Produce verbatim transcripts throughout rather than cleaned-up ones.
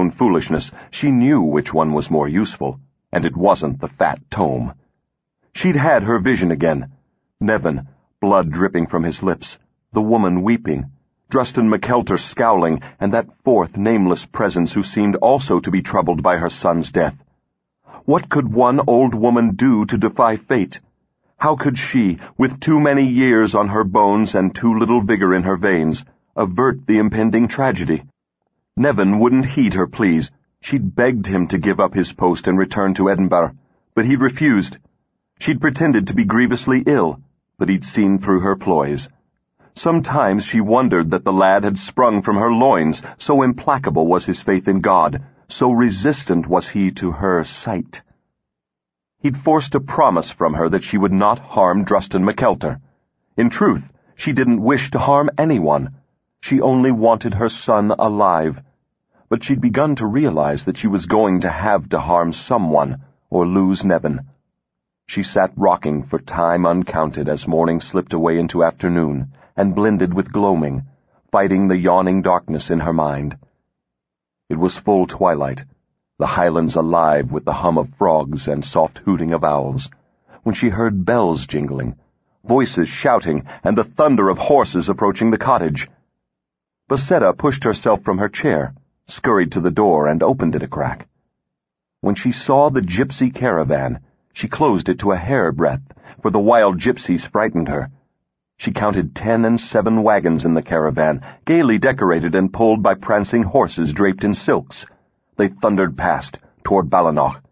own foolishness, she knew which one was more useful, and it wasn't the fat tome. She'd had her vision again. Nevin, blood dripping from his lips, the woman weeping, Drustin McKeltar scowling, and that fourth nameless presence who seemed also to be troubled by her son's death. What could one old woman do to defy fate? How could she, with too many years on her bones and too little vigor in her veins, avert the impending tragedy? Nevin wouldn't heed her pleas. She'd begged him to give up his post and return to Edinburgh, but he'd refused. She'd pretended to be grievously ill, but he'd seen through her ploys. Sometimes she wondered that the lad had sprung from her loins, so implacable was his faith in God, so resistant was he to her sight. He'd forced a promise from her that she would not harm Drustin McKeltar. In truth, she didn't wish to harm anyone. She only wanted her son alive. But she'd begun to realize that she was going to have to harm someone or lose Nevin. She sat rocking for time uncounted as morning slipped away into afternoon and blended with gloaming, fighting the yawning darkness in her mind. It was full twilight, the highlands alive with the hum of frogs and soft hooting of owls, when she heard bells jingling, voices shouting, and the thunder of horses approaching the cottage. Bessetta pushed herself from her chair, scurried to the door, and opened it a crack. When she saw the gypsy caravan, she closed it to a hairbreadth, for the wild gypsies frightened her. She counted ten and seven wagons in the caravan, gaily decorated and pulled by prancing horses draped in silks. They thundered past, toward Ballinach.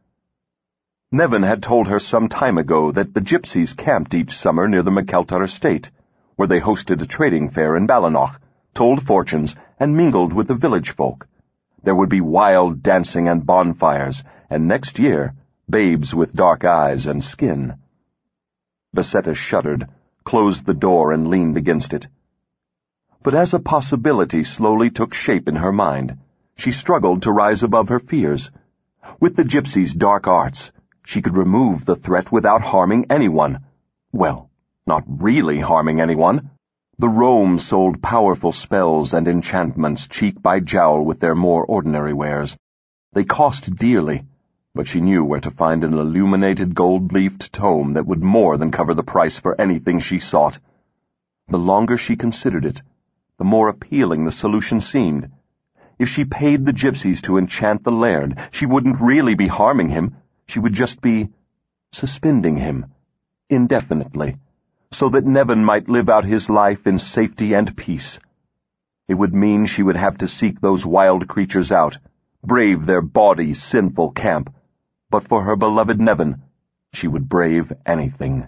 Nevin had told her some time ago that the gypsies camped each summer near the McKeltar estate, where they hosted a trading fair in Ballinach, told fortunes, and mingled with the village folk. There would be wild dancing and bonfires, and next year, babes with dark eyes and skin. Bessetta shuddered, closed the door, and leaned against it. But as a possibility slowly took shape in her mind, she struggled to rise above her fears. With the gypsies' dark arts, she could remove the threat without harming anyone. Well, not really harming anyone. The Rome sold powerful spells and enchantments cheek by jowl with their more ordinary wares. They cost dearly, but she knew where to find an illuminated gold-leafed tome that would more than cover the price for anything she sought. The longer she considered it, the more appealing the solution seemed. If she paid the gypsies to enchant the laird, she wouldn't really be harming him. She would just be suspending him, indefinitely, so that Nevin might live out his life in safety and peace. It would mean she would have to seek those wild creatures out, brave their bawdy, sinful camp, but for her beloved Nevin, she would brave anything.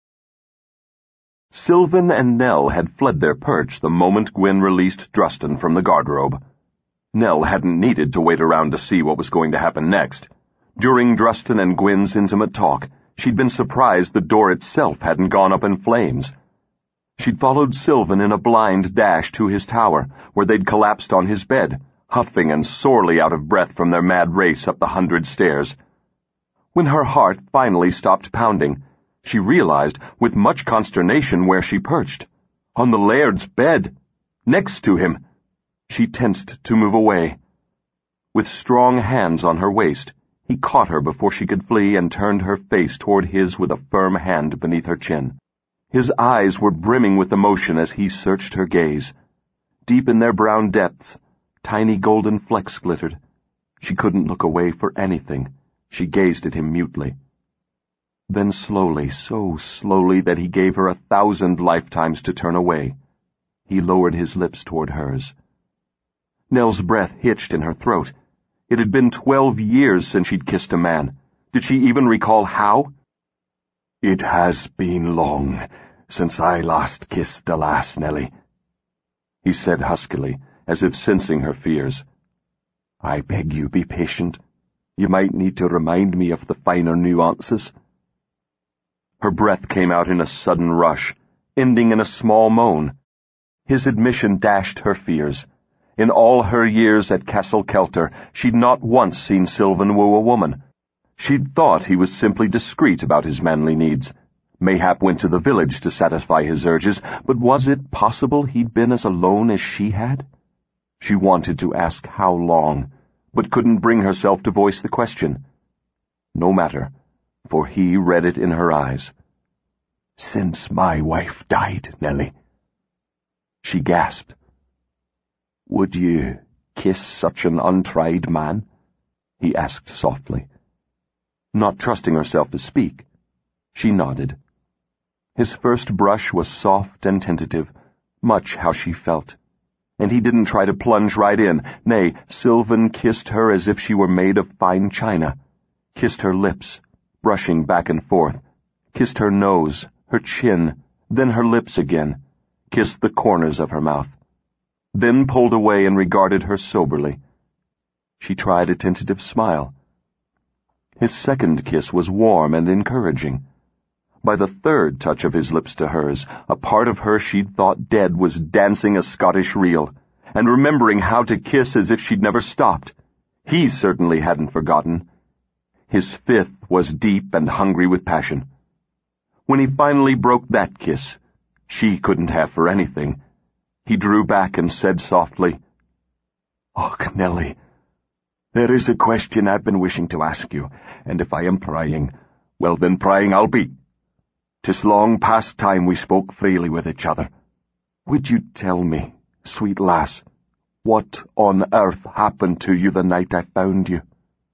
Sylvan and Nell had fled their perch the moment Gwyn released Drustin from the guardrobe. Nell hadn't needed to wait around to see what was going to happen next. During Drustin and Gwyn's intimate talk, she'd been surprised the door itself hadn't gone up in flames. She'd followed Sylvan in a blind dash to his tower, where they'd collapsed on his bed, huffing and sorely out of breath from their mad race up the hundred stairs. When her heart finally stopped pounding, she realized with much consternation where she perched. On the laird's bed, next to him. She tensed to move away. With strong hands on her waist, he caught her before she could flee and turned her face toward his with a firm hand beneath her chin. His eyes were brimming with emotion as he searched her gaze. Deep in their brown depths, tiny golden flecks glittered. She couldn't look away for anything. She gazed at him mutely. Then slowly, so slowly that he gave her a thousand lifetimes to turn away, he lowered his lips toward hers. Nell's breath hitched in her throat. It had been twelve years since she'd kissed a man. Did she even recall how? "It has been long since I last kissed a lass, Nellie," he said huskily, as if sensing her fears. "I beg you be patient. You might need to remind me of the finer nuances." Her breath came out in a sudden rush, ending in a small moan. His admission dashed her fears. In all her years at Castle Kelter, she'd not once seen Sylvan woo a woman. She'd thought he was simply discreet about his manly needs. Mayhap went to the village to satisfy his urges, but was it possible he'd been as alone as she had? She wanted to ask how long, but couldn't bring herself to voice the question. No matter, for he read it in her eyes. "Since my wife died, Nellie." She gasped. "Would you kiss such an untried man?" he asked softly. Not trusting herself to speak, she nodded. His first brush was soft and tentative, much how she felt, and he didn't try to plunge right in. Nay, Sylvan kissed her as if she were made of fine china, kissed her lips, brushing back and forth, kissed her nose, her chin, then her lips again, kissed the corners of her mouth, then pulled away and regarded her soberly. She tried a tentative smile. His second kiss was warm and encouraging. By the third touch of his lips to hers, a part of her she'd thought dead was dancing a Scottish reel, and remembering how to kiss as if she'd never stopped. He certainly hadn't forgotten. His fifth was deep and hungry with passion. When he finally broke that kiss, she couldn't have for anything. He drew back and said softly, "Och, Nellie, there is a question I've been wishing to ask you, and if I am prying, well then prying I'll be. 'Tis long past time we spoke freely with each other. Would you tell me, sweet lass, what on earth happened to you the night I found you?"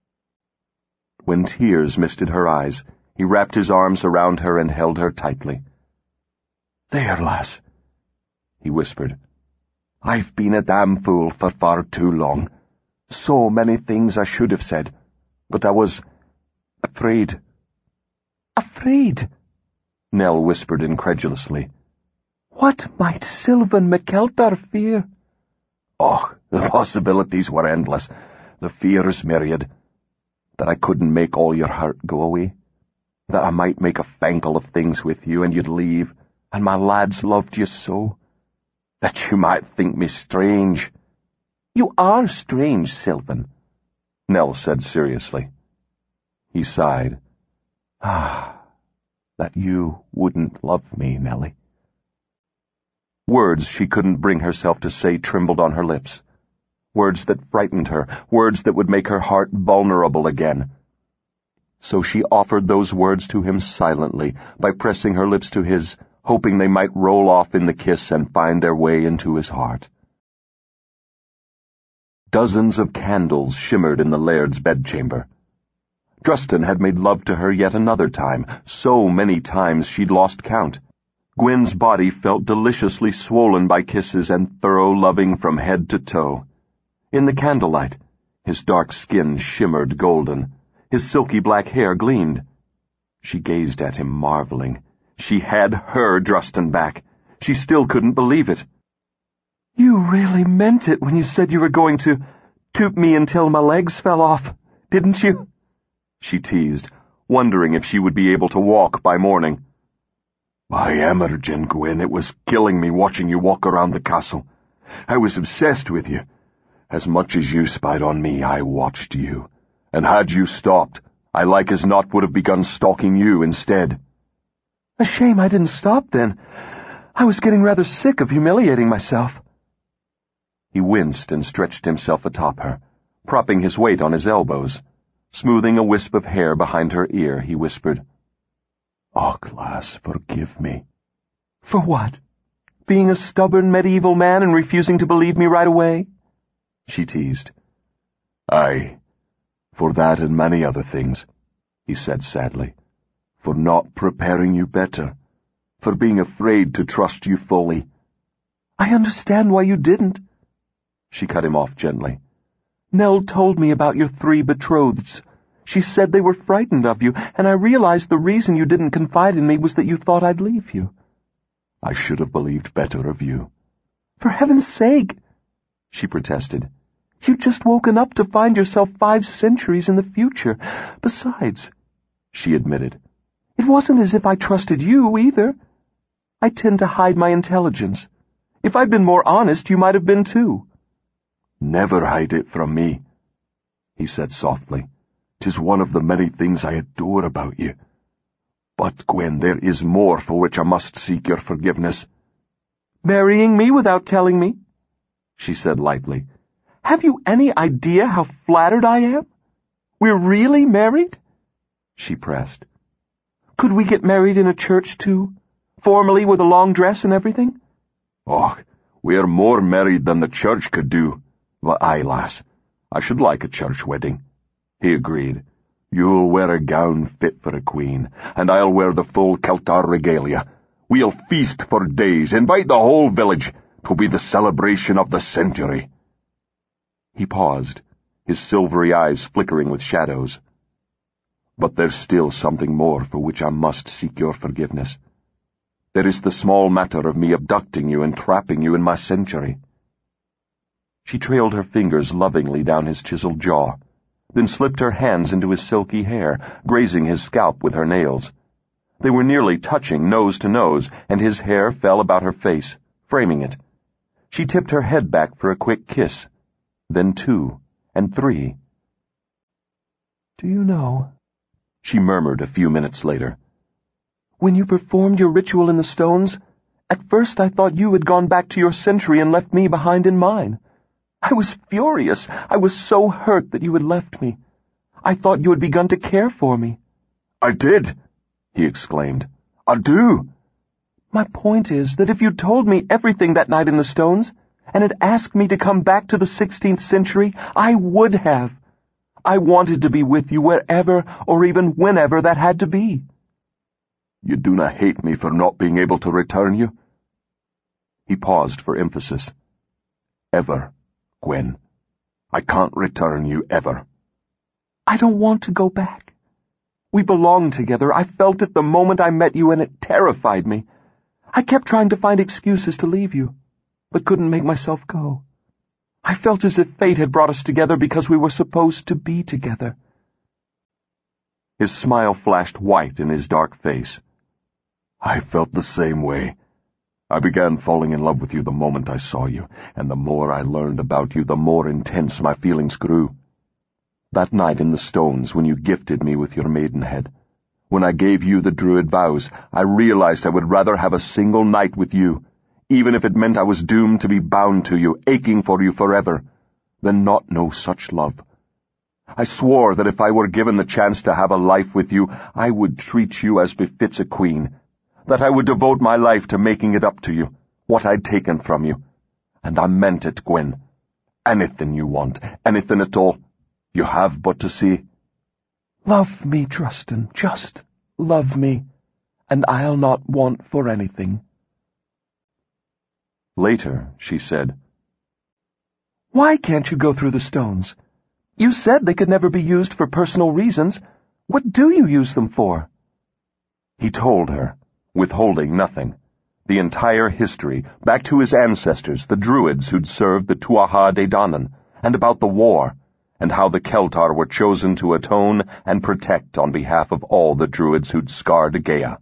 When tears misted her eyes, he wrapped his arms around her and held her tightly. "There, lass," he whispered. "I've been a damn fool for far too long. So many things I should have said, but I was afraid." "Afraid?" Nell whispered incredulously. "What might Sylvan McKeltar fear?" "Oh, the possibilities were endless, the fears myriad. That I couldn't make all your hurt go away. That I might make a fangle of things with you and you'd leave, and my lads loved you so. That you might think me strange." "You are strange, Sylvan," Nell said seriously. He sighed. "Ah, that you wouldn't love me, Nellie." Words she couldn't bring herself to say trembled on her lips. Words that frightened her, words that would make her heart vulnerable again. So she offered those words to him silently, by pressing her lips to his, hoping they might roll off in the kiss and find their way into his heart. Dozens of candles shimmered in the Laird's bedchamber. Drustin had made love to her yet another time, so many times she'd lost count. Gwen's body felt deliciously swollen by kisses and thorough loving from head to toe. In the candlelight, his dark skin shimmered golden, his silky black hair gleamed. She gazed at him, marveling. She had her Drustin back. She still couldn't believe it. "You really meant it when you said you were going to toot me until my legs fell off, didn't you?" she teased, wondering if she would be able to walk by morning. "By Emergen, Gwen, it was killing me watching you walk around the castle. I was obsessed with you. As much as you spied on me, I watched you. And had you stopped, I like as not would have begun stalking you instead." "A shame I didn't stop then. I was getting rather sick of humiliating myself." He winced and stretched himself atop her, propping his weight on his elbows. Smoothing a wisp of hair behind her ear, he whispered, "Oh, lass, forgive me." "For what? Being a stubborn medieval man and refusing to believe me right away?" she teased. "Aye, for that and many other things," he said sadly. "For not preparing you better. For being afraid to trust you fully." "I understand why you didn't." She cut him off gently. "Nell told me about your three betrotheds. She said they were frightened of you, and I realized the reason you didn't confide in me was that you thought I'd leave you." "I should have believed better of you." "For heaven's sake," she protested. "You'd just woken up to find yourself five centuries in the future. Besides," she admitted, "it wasn't as if I trusted you, either. I tend to hide my intelligence. If I'd been more honest, you might have been too." "Never hide it from me," he said softly. "'Tis one of the many things I adore about you. But, Gwen, there is more for which I must seek your forgiveness." "Marrying me without telling me?" she said lightly. Have you any idea how flattered I am? We're really married? She pressed. Could we get married in a church, too? Formally, with a long dress and everything? Oh, we're more married than the church could do. But aye, lass, I should like a church wedding. He agreed. You'll wear a gown fit for a queen, and I'll wear the full Celtar regalia. We'll feast for days, invite the whole village. 'Twill be the celebration of the century. He paused, his silvery eyes flickering with shadows. But there's still something more for which I must seek your forgiveness. There is the small matter of me abducting you and trapping you in my century. She trailed her fingers lovingly down his chiseled jaw, then slipped her hands into his silky hair, grazing his scalp with her nails. They were nearly touching nose to nose, and his hair fell about her face, framing it. She tipped her head back for a quick kiss, then two, and three. Do you know, she murmured a few minutes later, when you performed your ritual in the stones, at first I thought you had gone back to your century and left me behind in mine. I was furious. I was so hurt that you had left me. I thought you had begun to care for me. I did, he exclaimed. I do. My point is that if you'd told me everything that night in the stones, and had asked me to come back to the sixteenth century, I would have. I wanted to be with you wherever or even whenever that had to be. You do not hate me for not being able to return you? He paused for emphasis. Ever, Gwen. I can't return you ever. I don't want to go back. We belong together. I felt it the moment I met you, and it terrified me. I kept trying to find excuses to leave you, but couldn't make myself go. I felt as if fate had brought us together because we were supposed to be together. His smile flashed white in his dark face. I felt the same way. I began falling in love with you the moment I saw you, and the more I learned about you, the more intense my feelings grew. That night in the stones, when you gifted me with your maidenhead, when I gave you the druid vows, I realized I would rather have a single night with you, even if it meant I was doomed to be bound to you, aching for you forever, than not know such love. I swore that if I were given the chance to have a life with you, I would treat you as befits a queen, that I would devote my life to making it up to you, what I'd taken from you. And I meant it, Gwen. Anything you want, anything at all, you have but to say, love me, Trustin, just love me, and I'll not want for anything. Later, she said, Why can't you go through the stones? You said they could never be used for personal reasons. What do you use them for? He told her, withholding nothing, the entire history, back to his ancestors, the druids who'd served the Tuatha De Danann, and about the war, and how the Celtar were chosen to atone and protect on behalf of all the druids who'd scarred Gaia.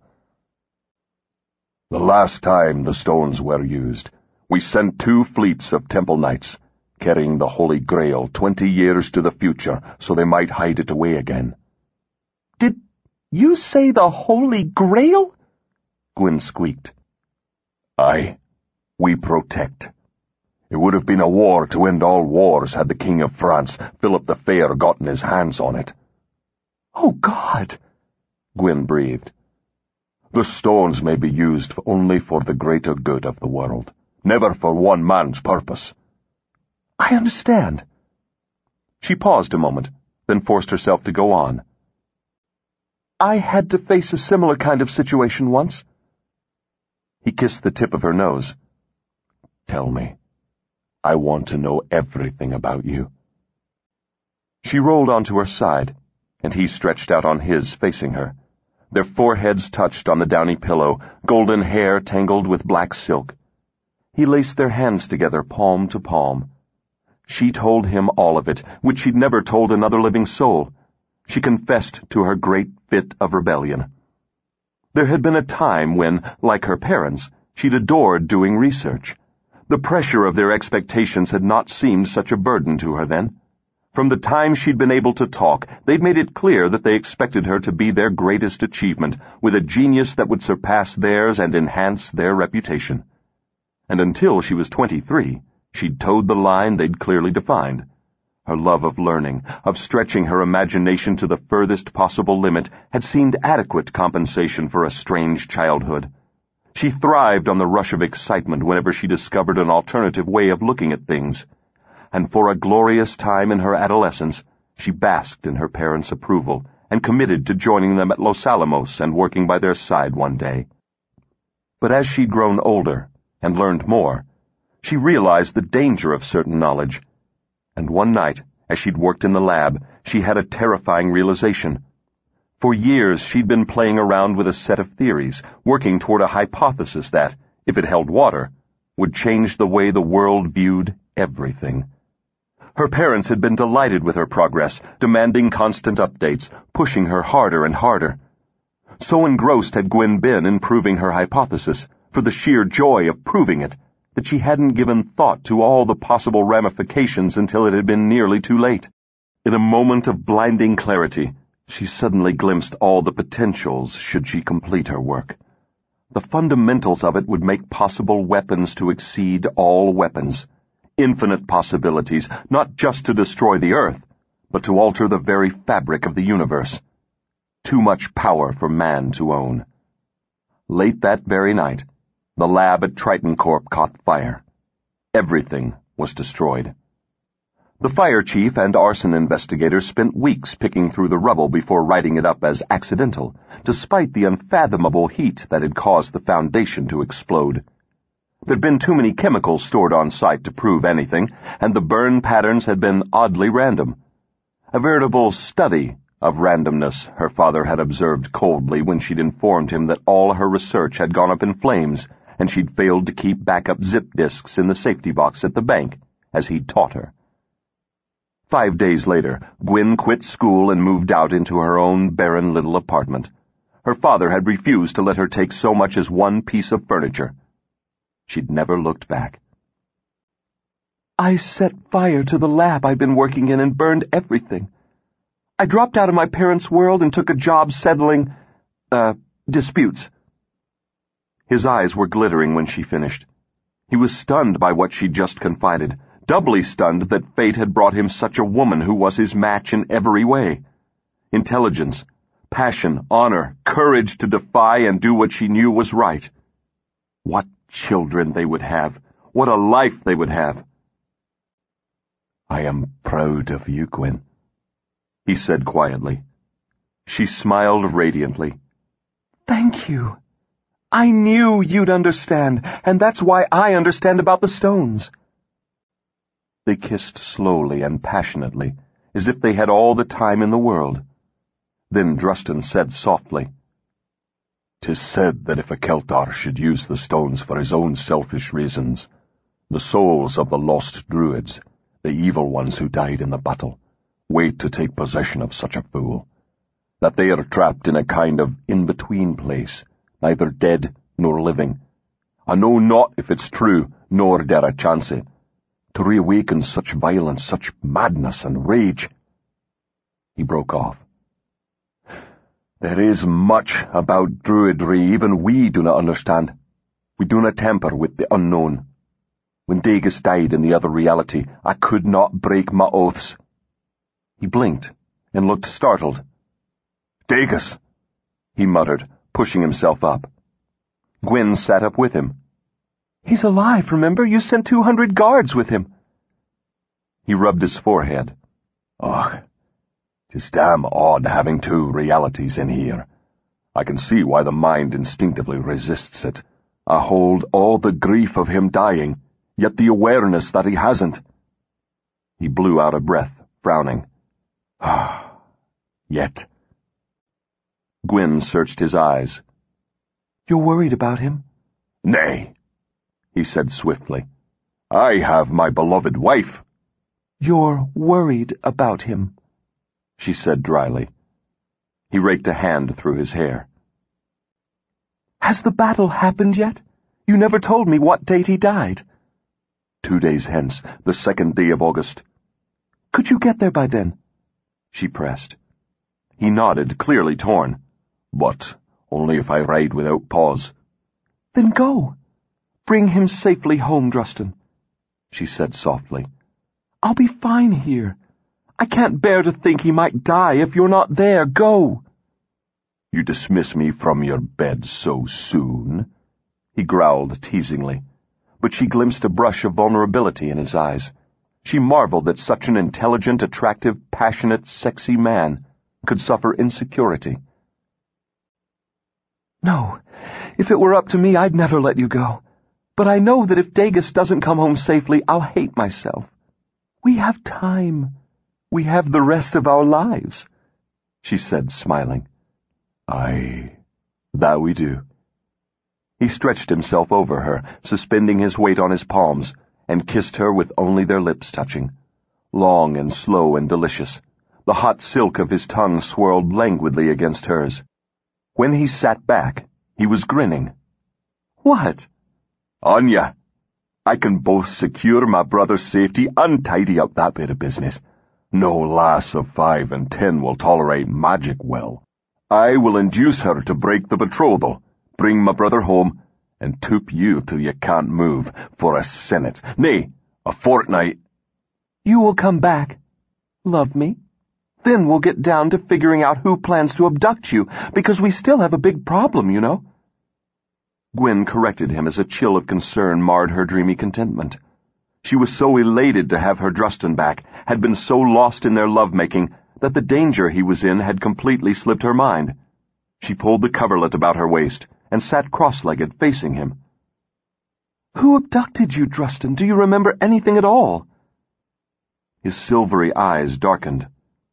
The last time the stones were used, we sent two fleets of temple knights, carrying the Holy Grail twenty years to the future so they might hide it away again. Did you say the Holy Grail? Gwen squeaked. Aye, we protect. It would have been a war to end all wars had the King of France, Philip the Fair, gotten his hands on it. Oh, God! Gwen breathed. The stones may be used only for the greater good of the world, never for one man's purpose. I understand. She paused a moment, then forced herself to go on. I had to face a similar kind of situation once. He kissed the tip of her nose. Tell me. I want to know everything about you. She rolled onto her side, and he stretched out on his, facing her. Their foreheads touched on the downy pillow, golden hair tangled with black silk. He laced their hands together, palm to palm. She told him all of it, which she'd never told another living soul. She confessed to her great fit of rebellion. There had been a time when, like her parents, she'd adored doing research. The pressure of their expectations had not seemed such a burden to her then. From the time she'd been able to talk, they'd made it clear that they expected her to be their greatest achievement, with a genius that would surpass theirs and enhance their reputation. And until she was twenty-three, She'd towed the line they'd clearly defined. Her love of learning, of stretching her imagination to the furthest possible limit, had seemed adequate compensation for a strange childhood. She thrived on the rush of excitement whenever she discovered an alternative way of looking at things. And for a glorious time in her adolescence, she basked in her parents' approval and committed to joining them at Los Alamos and working by their side one day. But as she'd grown older and learned more, she realized the danger of certain knowledge. And one night, as she'd worked in the lab, she had a terrifying realization. For years she'd been playing around with a set of theories, working toward a hypothesis that, if it held water, would change the way the world viewed everything. Her parents had been delighted with her progress, demanding constant updates, pushing her harder and harder. So engrossed had Gwen been in proving her hypothesis, for the sheer joy of proving it, that she hadn't given thought to all the possible ramifications until it had been nearly too late. In a moment of blinding clarity, she suddenly glimpsed all the potentials should she complete her work. The fundamentals of it would make possible weapons to exceed all weapons. Infinite possibilities, not just to destroy the Earth, but to alter the very fabric of the universe. Too much power for man to own. Late that very night, the lab at Triton Corp caught fire. Everything was destroyed. The fire chief and arson investigators spent weeks picking through the rubble before writing it up as accidental, despite the unfathomable heat that had caused the foundation to explode. There'd been too many chemicals stored on site to prove anything, and the burn patterns had been oddly random. A veritable study of randomness, her father had observed coldly when she'd informed him that all her research had gone up in flames, and she'd failed to keep backup zip disks in the safety box at the bank, as he'd taught her. Five days later, Gwen quit school and moved out into her own barren little apartment. Her father had refused to let her take so much as one piece of furniture. She'd never looked back. I set fire to the lab I'd been working in and burned everything. I dropped out of my parents' world and took a job settling, uh, disputes. His eyes were glittering when she finished. He was stunned by what she'd just confided, doubly stunned that fate had brought him such a woman who was his match in every way. Intelligence, passion, honor, courage to defy and do what she knew was right. What children they would have. What a life they would have. I am proud of you, Gwen, he said quietly. She smiled radiantly. Thank you. I knew you'd understand, and that's why I understand about the stones. They kissed slowly and passionately, as if they had all the time in the world. Then Drustin said softly, "'Tis said that if a Keltar should use the stones for his own selfish reasons, the souls of the lost druids, the evil ones who died in the battle, wait to take possession of such a fool, that they are trapped in a kind of in-between place, neither dead nor living. I know not if it's true, nor dare I chance it, to reawaken such violence, such madness and rage." He broke off. There is much about druidry even we do not understand. We do not tamper with the unknown. When Dagus died in the other reality, I could not break my oaths. He blinked and looked startled. Dagus, he muttered, pushing himself up. Gwen sat up with him. He's alive, remember? You sent two hundred guards with him. He rubbed his forehead. Ugh, 'tis damn odd having two realities in here. I can see why the mind instinctively resists it. I hold all the grief of him dying, yet the awareness that he hasn't. He blew out a breath, frowning. Ah, yet. Gwen searched his eyes. You're worried about him? Nay, he said swiftly. I have my beloved wife. You're worried about him, she said dryly. He raked a hand through his hair. Has the battle happened yet? You never told me what date he died. Two days hence, the second day of August. Could you get there by then? She pressed. He nodded, clearly torn. But only if I ride without pause. Then go. Bring him safely home, Drustin. she said softly. "I'll be fine here. I can't bear to think he might die if you're not there. Go." "You dismiss me from your bed so soon?" he growled teasingly, but she glimpsed a brush of vulnerability in his eyes. She marveled that such an intelligent, attractive, passionate, sexy man could suffer insecurity. "No, if it were up to me, I'd never let you go. But I know that if Dagus doesn't come home safely, I'll hate myself. We have time. We have the rest of our lives," she said, smiling. "Aye, that we do." He stretched himself over her, suspending his weight on his palms, and kissed her with only their lips touching. Long and slow and delicious, the hot silk of his tongue swirled languidly against hers. When he sat back, he was grinning. "What?" "Anya, I can both secure my brother's safety and tidy up that bit of business. No lass of five and ten will tolerate magic well. I will induce her to break the betrothal, bring my brother home, and toop you till you can't move for a senate, nay, a fortnight." "You will come back, love me. Then we'll get down to figuring out who plans to abduct you, because we still have a big problem, you know." Gwyn corrected him as a chill of concern marred her dreamy contentment. She was so elated to have her Drustin back, had been so lost in their love-making, that the danger he was in had completely slipped her mind. She pulled the coverlet about her waist and sat cross-legged, facing him. "Who abducted you, Drustin? Do you remember anything at all?" His silvery eyes darkened.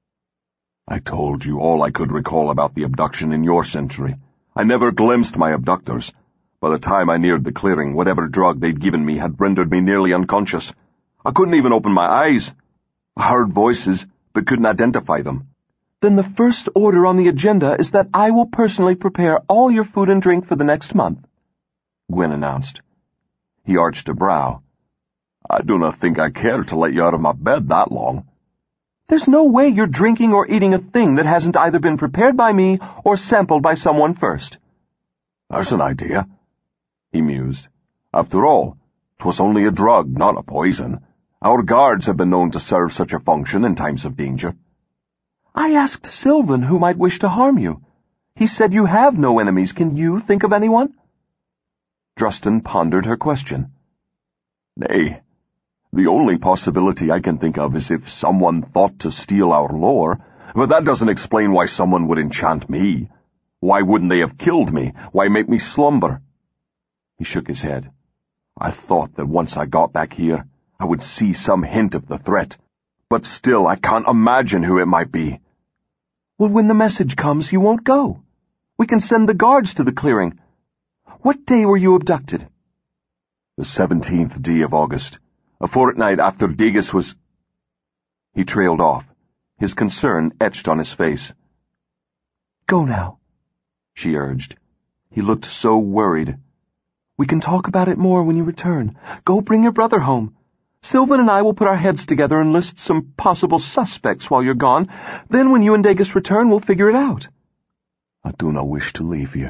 "I told you all I could recall about the abduction in your century. I never glimpsed my abductors. By the time I neared the clearing, whatever drug they'd given me had rendered me nearly unconscious. I couldn't even open my eyes. I heard voices, but couldn't identify them." "Then the first order on the agenda is that I will personally prepare all your food and drink for the next month," Gwyn announced. He arched a brow. "I do not think I care to let you out of my bed that long." "There's no way you're drinking or eating a thing that hasn't either been prepared by me or sampled by someone first." "There's an idea," he mused. "After all, 'twas only a drug, not a poison. Our guards have been known to serve such a function in times of danger." "I asked Sylvan who might wish to harm you. He said you have no enemies. Can you think of anyone?" Drustin pondered her question. "Nay, the only possibility I can think of is if someone thought to steal our lore, but that doesn't explain why someone would enchant me. Why wouldn't they have killed me? Why make me slumber?" He shook his head. "I thought that once I got back here, I would see some hint of the threat, but still I can't imagine who it might be." "Well, when the message comes, you won't go. We can send the guards to the clearing. What day were you abducted?" "The seventeenth day of August, a fortnight after Dagus was—" He trailed off, his concern etched on his face. "Go now," she urged. He looked so worried. "We can talk about it more when you return. Go bring your brother home. Sylvan and I will put our heads together and list some possible suspects while you're gone. Then when you and Dagus return, we'll figure it out." "I do not wish to leave you."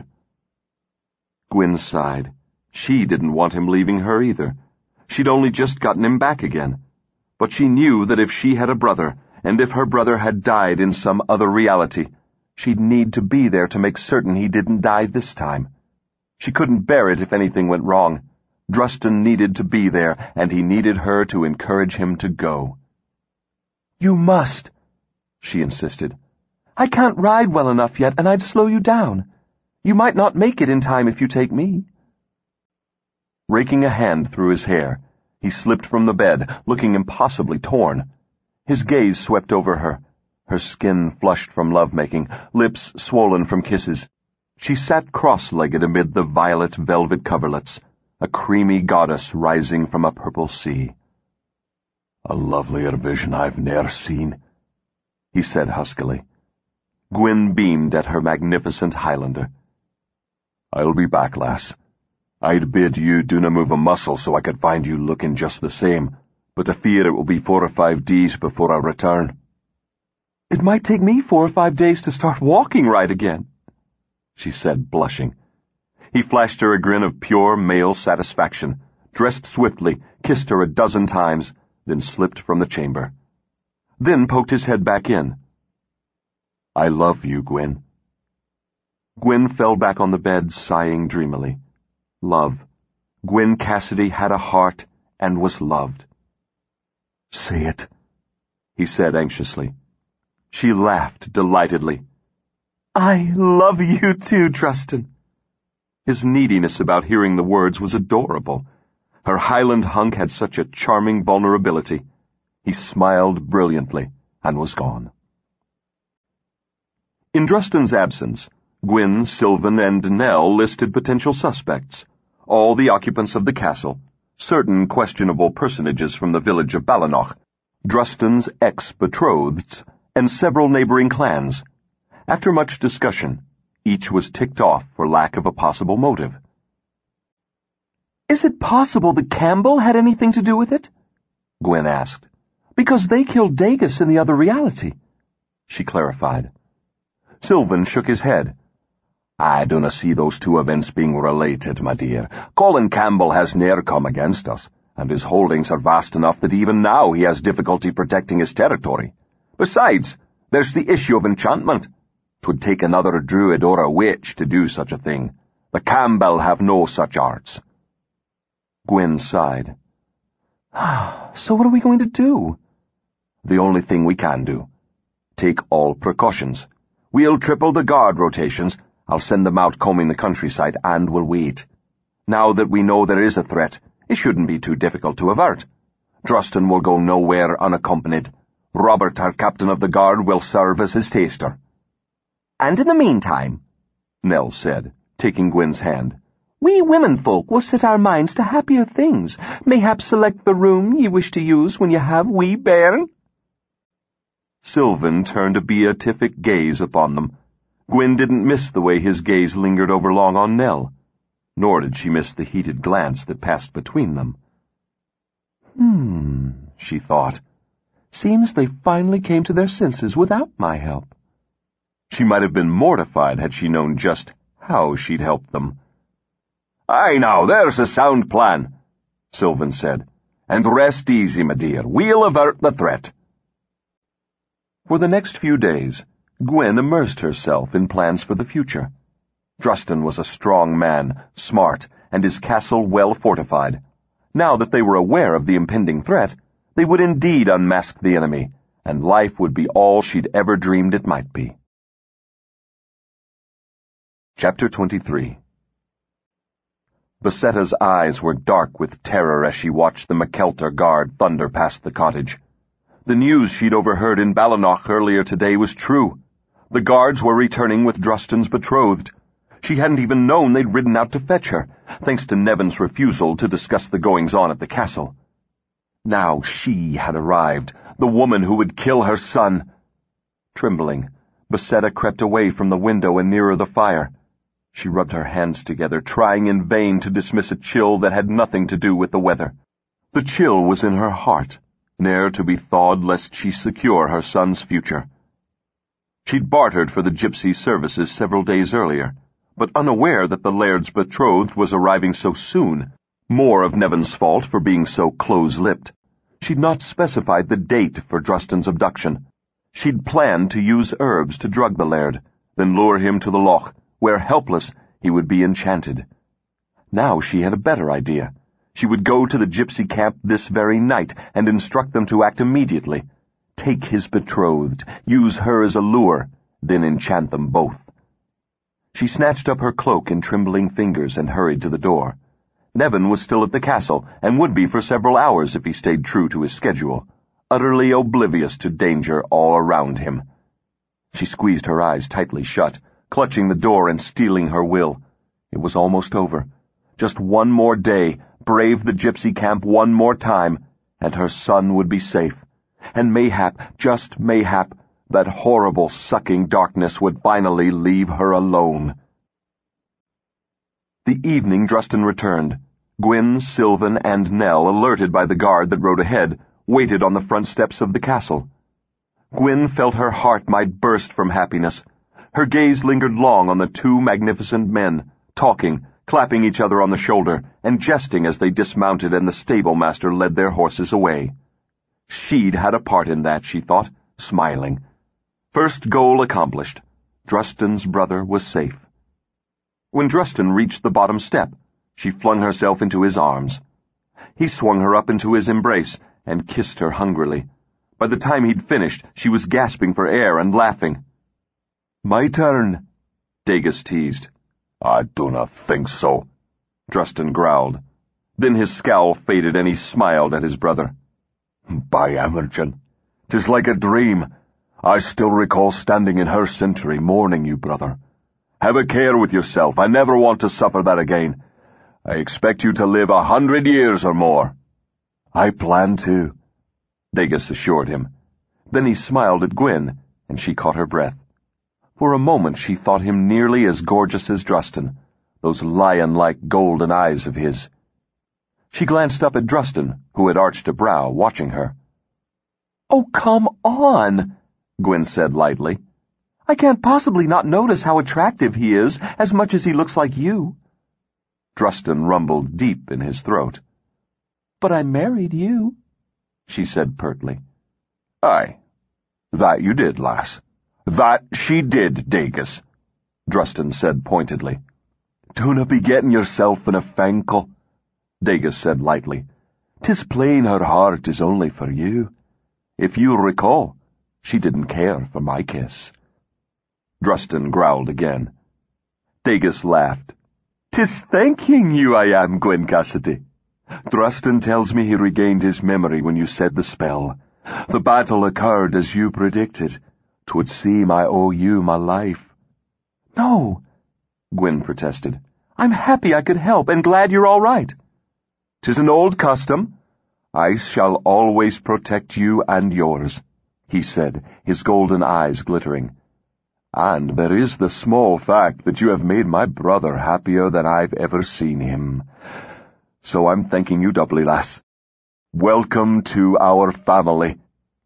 Gwyn sighed. She didn't want him leaving her either. She'd only just gotten him back again. But she knew that if she had a brother, and if her brother had died in some other reality, she'd need to be there to make certain he didn't die this time. She couldn't bear it if anything went wrong. Drustin needed to be there, and he needed her to encourage him to go. "You must," she insisted. "I can't ride well enough yet, and I'd slow you down. You might not make it in time if you take me." Raking a hand through his hair, he slipped from the bed, looking impossibly torn. His gaze swept over her, her skin flushed from love-making, lips swollen from kisses. She sat cross-legged amid the violet velvet coverlets, a creamy goddess rising from a purple sea. "A lovelier vision I've ne'er seen," he said huskily. Gwyn beamed at her magnificent Highlander. "I'll be back, lass. I'd bid you do na move a muscle so I could find you looking just the same, but I fear it will be four or five days before I return." "It might take me four or five days to start walking right again," she said, blushing. He flashed her a grin of pure male satisfaction, dressed swiftly, kissed her a dozen times, then slipped from the chamber. Then poked his head back in. "I love you, Gwyn." Gwyn fell back on the bed, sighing dreamily. Love. Gwyn Cassidy had a heart and was loved. "Say it," he said anxiously. She laughed delightedly. "I love you too, Drustin." His neediness about hearing the words was adorable. Her Highland hunk had such a charming vulnerability. He smiled brilliantly and was gone. In Drustin's absence, Gwyn, Sylvan, and Nell listed potential suspects, all the occupants of the castle, certain questionable personages from the village of Balanoch, Drustin's ex-betrotheds, and several neighboring clans. After much discussion, each was ticked off for lack of a possible motive. "Is it possible that Campbell had anything to do with it?" Gwyn asked. "Because they killed Dagus in the other reality," she clarified. Sylvan shook his head. "I dunna see those two events being related, my dear. Colin Campbell has ne'er come against us, and his holdings are vast enough that even now he has difficulty protecting his territory. Besides, there's the issue of enchantment. 'Twould take another druid or a witch to do such a thing. The Campbell have no such arts." Gwyn sighed. "So what are we going to do?" "The only thing we can do. Take all precautions. We'll triple the guard rotations. I'll send them out combing the countryside, and we'll wait. Now that we know there is a threat, it shouldn't be too difficult to avert. Drustin will go nowhere unaccompanied. Robert, our captain of the guard, will serve as his taster." "And in the meantime," Nell said, taking Gwyn's hand, "we womenfolk will set our minds to happier things, mayhap select the room ye wish to use when ye have wee bairn." Sylvan turned a beatific gaze upon them. Gwyn didn't miss the way his gaze lingered overlong on Nell, nor did she miss the heated glance that passed between them. Hmm, she thought. Seems they finally came to their senses without my help. She might have been mortified had she known just how she'd helped them. "Aye, now, there's a sound plan," Sylvan said. "And rest easy, my dear. We'll avert the threat." For the next few days, Gwyn immersed herself in plans for the future. Drustin was a strong man, smart, and his castle well fortified. Now that they were aware of the impending threat, they would indeed unmask the enemy, and life would be all she'd ever dreamed it might be. Chapter twenty-three. Besetta's eyes were dark with terror as she watched the McKeltar guard thunder past the cottage. The news she'd overheard in Balanoch earlier today was true. The guards were returning with Drustin's betrothed. She hadn't even known they'd ridden out to fetch her, thanks to Nevin's refusal to discuss the goings-on at the castle. Now she had arrived, the woman who would kill her son. Trembling, Besetta crept away from the window and nearer the fire. She rubbed her hands together, trying in vain to dismiss a chill that had nothing to do with the weather. The chill was in her heart, ne'er to be thawed lest she secure her son's future. She'd bartered for the gypsy's services several days earlier, but unaware that the laird's betrothed was arriving so soon, more of Nevin's fault for being so close-lipped. She'd not specified the date for Drustin's abduction. She'd planned to use herbs to drug the laird, then lure him to the loch, where, helpless, he would be enchanted. Now she had a better idea. She would go to the gypsy camp this very night and instruct them to act immediately. Take his betrothed, use her as a lure, then enchant them both. She snatched up her cloak in trembling fingers and hurried to the door. Nevin was still at the castle, and would be for several hours if he stayed true to his schedule, utterly oblivious to danger all around him. She squeezed her eyes tightly shut, clutching the door and steeling her will. It was almost over. Just one more day, brave the gypsy camp one more time, and her son would be safe. And mayhap, just mayhap, that horrible sucking darkness would finally leave her alone. The evening Drustin returned. Gwyn, Sylvan, and Nell, alerted by the guard that rode ahead, waited on the front steps of the castle. Gwyn felt her heart might burst from happiness. Her gaze lingered long on the two magnificent men, talking, clapping each other on the shoulder and jesting as they dismounted and the stable-master led their horses away. She'd had a part in that, she thought, smiling. First goal accomplished. Drustin's brother was safe. When Drustin reached the bottom step, she flung herself into his arms. He swung her up into his embrace and kissed her hungrily. By the time he'd finished, she was gasping for air and laughing. "My turn," Dagus teased. "I do not think so," Drustin growled. Then his scowl faded and he smiled at his brother. "By Emergen, 'tis like a dream. I still recall standing in her sentry mourning you, brother. Have a care with yourself. I never want to suffer that again. I expect you to live a hundred years or more." "I plan to," Dagus assured him. Then he smiled at Gwyn, and she caught her breath. For a moment she thought him nearly as gorgeous as Drustin, those lion-like golden eyes of his. She glanced up at Drustin, who had arched a brow, watching her. "Oh, come on," Gwyn said lightly. "I can't possibly not notice how attractive he is, as much as he looks like you." Drustin rumbled deep in his throat. "But I married you," she said pertly. "Aye, that you did, lass. That she did, Dagus," Drustin said pointedly. "Dunna be getting yourself in a fankle," Dagus said lightly. "'Tis plain her heart is only for you. If you'll recall, she didn't care for my kiss." Drustin growled again. Dagus laughed. "'Tis thanking you I am, Gwyn Cassidy. Drustin tells me he regained his memory when you said the spell. The battle occurred as you predicted. 'Twould seem I owe you my life." "No," Gwyn protested. "I'm happy I could help, and glad you're all right." "'Tis an old custom. I shall always protect you and yours," he said, his golden eyes glittering. "And there is the small fact that you have made my brother happier than I've ever seen him. So I'm thanking you doubly, lass. Welcome to our family."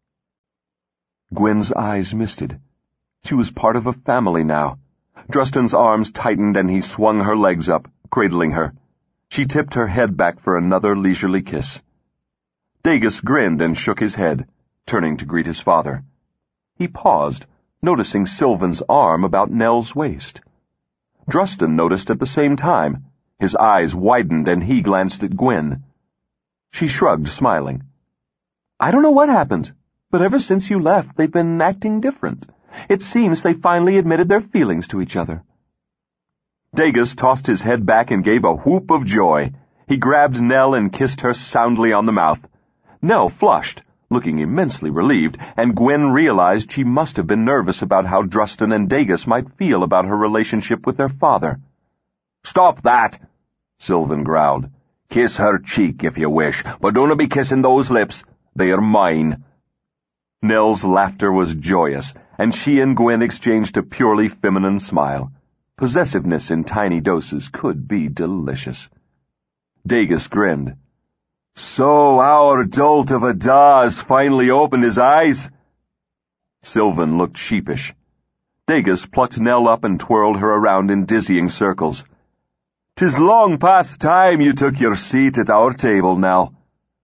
Gwyn's eyes misted. She was part of a family now. Drustin's arms tightened and he swung her legs up, cradling her. She tipped her head back for another leisurely kiss. Dagus grinned and shook his head, turning to greet his father. He paused, noticing Sylvan's arm about Nell's waist. Drustin noticed at the same time. His eyes widened and he glanced at Gwyn. She shrugged, smiling. "I don't know what happened, but ever since you left they've been acting different. It seems they finally admitted their feelings to each other." Dagus tossed his head back and gave a whoop of joy. He grabbed Nell and kissed her soundly on the mouth. Nell flushed, looking immensely relieved, and Gwyn realized she must have been nervous about how Drustin and Dagus might feel about her relationship with their father. "Stop that!" Sylvan growled. "Kiss her cheek if you wish, but don't be kissing those lips. They are mine." Nell's laughter was joyous, and she and Gwyn exchanged a purely feminine smile. Possessiveness in tiny doses could be delicious. Dagus grinned. "So our dolt of a Dawes finally opened his eyes?" Sylvan looked sheepish. Dagus plucked Nell up and twirled her around in dizzying circles. "'Tis long past time you took your seat at our table, Nell."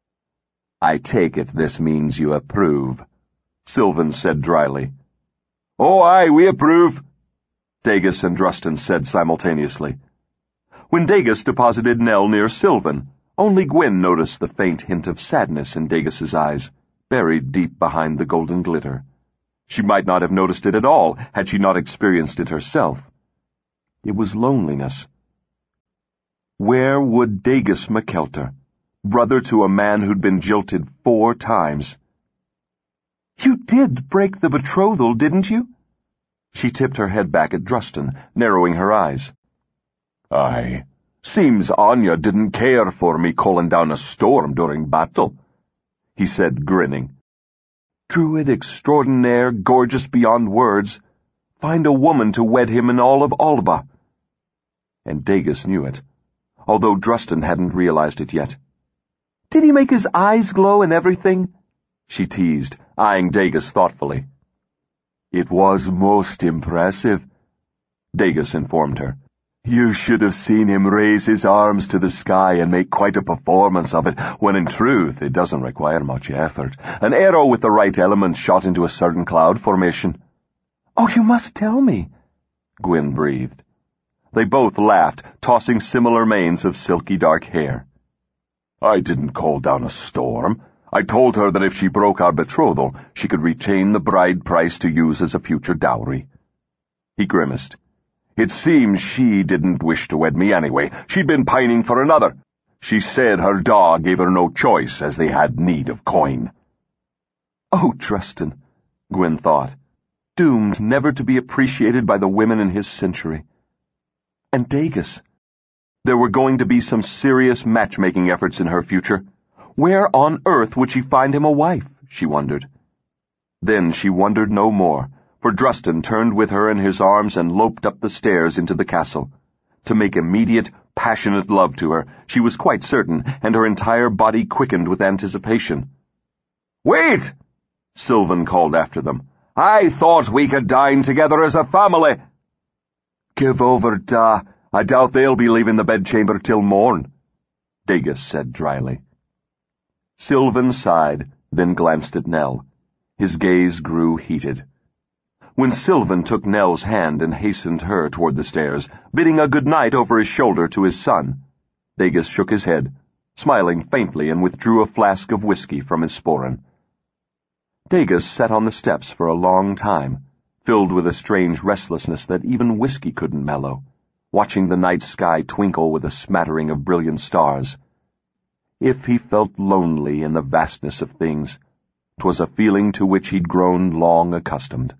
"I take it this means you approve," Sylvan said dryly. "Oh, aye, we approve," Dagus and Drustin said simultaneously. When Dagus deposited Nell near Sylvan, only Gwyn noticed the faint hint of sadness in Dagus's eyes, buried deep behind the golden glitter. She might not have noticed it at all had she not experienced it herself. It was loneliness. Where would Dagus McKeltar, brother to a man who'd been jilted four times? "You did break the betrothal, didn't you?" She tipped her head back at Drustin, narrowing her eyes. "Aye. Seems Anya didn't care for me calling down a storm during battle," he said, grinning. Druid extraordinaire, gorgeous beyond words. Find a woman to wed him in all of Alba. And Dagus knew it, although Drustin hadn't realized it yet. "Did he make his eyes glow and everything?" she teased, eyeing Dagus thoughtfully. "It was most impressive," Dagus informed her. You should have seen him raise his arms to the sky and make quite a performance of it, when in truth it doesn't require much effort. An arrow with the right element shot into a certain cloud formation. Oh, you must tell me, Gwyn breathed. They both laughed, tossing similar manes of silky dark hair. I didn't call down a storm. I told her that if she broke our betrothal, she could retain the bride price to use as a future dowry. He grimaced. It seems she didn't wish to wed me anyway. She'd been pining for another. She said her dog gave her no choice, as they had need of coin. Oh, Drustin, Gwyn thought, doomed never to be appreciated by the women in his century. And Dagus. There were going to be some serious matchmaking efforts in her future. Where on earth would she find him a wife, she wondered. Then she wondered no more, for Drustin turned with her in his arms and loped up the stairs into the castle. To make immediate, passionate love to her, she was quite certain, and her entire body quickened with anticipation. "Wait!" Sylvan called after them. "I thought we could dine together as a family." "Give over, Da. I doubt they'll be leaving the bedchamber till morn," Dagus said dryly. Sylvan sighed, then glanced at Nell. His gaze grew heated. When Sylvan took Nell's hand and hastened her toward the stairs, bidding a good night over his shoulder to his son, Dagus shook his head, smiling faintly, and withdrew a flask of whiskey from his sporran. Dagus sat on the steps for a long time, filled with a strange restlessness that even whiskey couldn't mellow, watching the night sky twinkle with a smattering of brilliant stars. If he felt lonely in the vastness of things, 'twas a feeling to which he'd grown long accustomed.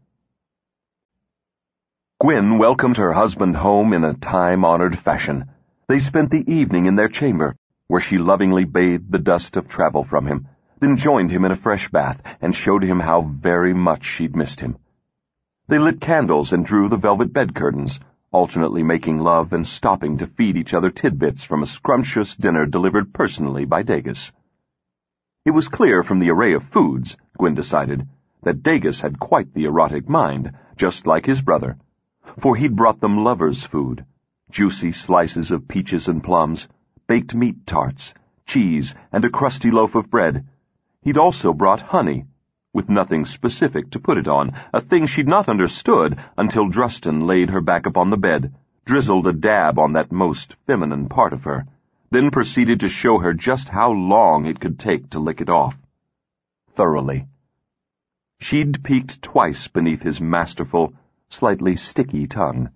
Gwyn welcomed her husband home in a time-honored fashion. They spent the evening in their chamber, where she lovingly bathed the dust of travel from him, then joined him in a fresh bath and showed him how very much she'd missed him. They lit candles and drew the velvet bed curtains, alternately making love and stopping to feed each other tidbits from a scrumptious dinner delivered personally by Dagus. It was clear from the array of foods, Gwyn decided, that Dagus had quite the erotic mind, just like his brother, for he'd brought them lovers' food, juicy slices of peaches and plums, baked meat tarts, cheese, and a crusty loaf of bread. He'd also brought honey, with nothing specific to put it on, a thing she'd not understood until Drustin laid her back upon the bed, drizzled a dab on that most feminine part of her, then proceeded to show her just how long it could take to lick it off. Thoroughly. She'd peeked twice beneath his masterful, slightly sticky tongue.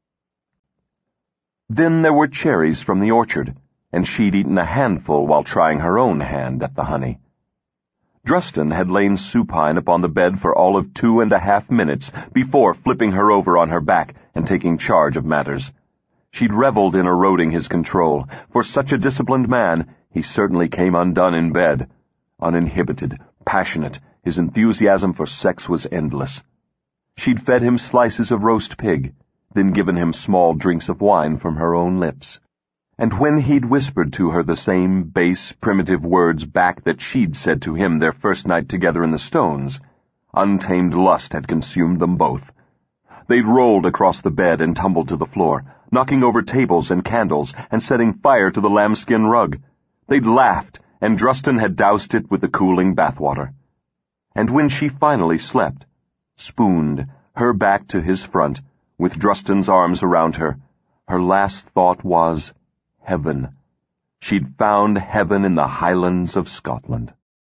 Then there were cherries from the orchard, and she'd eaten a handful while trying her own hand at the honey. Drustin had lain supine upon the bed for all of two and a half minutes before flipping her over on her back and taking charge of matters. She'd reveled in eroding his control. For such a disciplined man, he certainly came undone in bed. Uninhibited, passionate, his enthusiasm for sex was endless. She'd fed him slices of roast pig, then given him small drinks of wine from her own lips. And when he'd whispered to her the same base, primitive words back that she'd said to him their first night together in the Stones, untamed lust had consumed them both. They'd rolled across the bed and tumbled to the floor, knocking over tables and candles and setting fire to the lambskin rug. They'd laughed, and Drustin had doused it with the cooling bathwater. And when she finally slept, spooned, her back to his front, with Drustin's arms around her, her last thought was heaven. She'd found heaven in the Highlands of Scotland.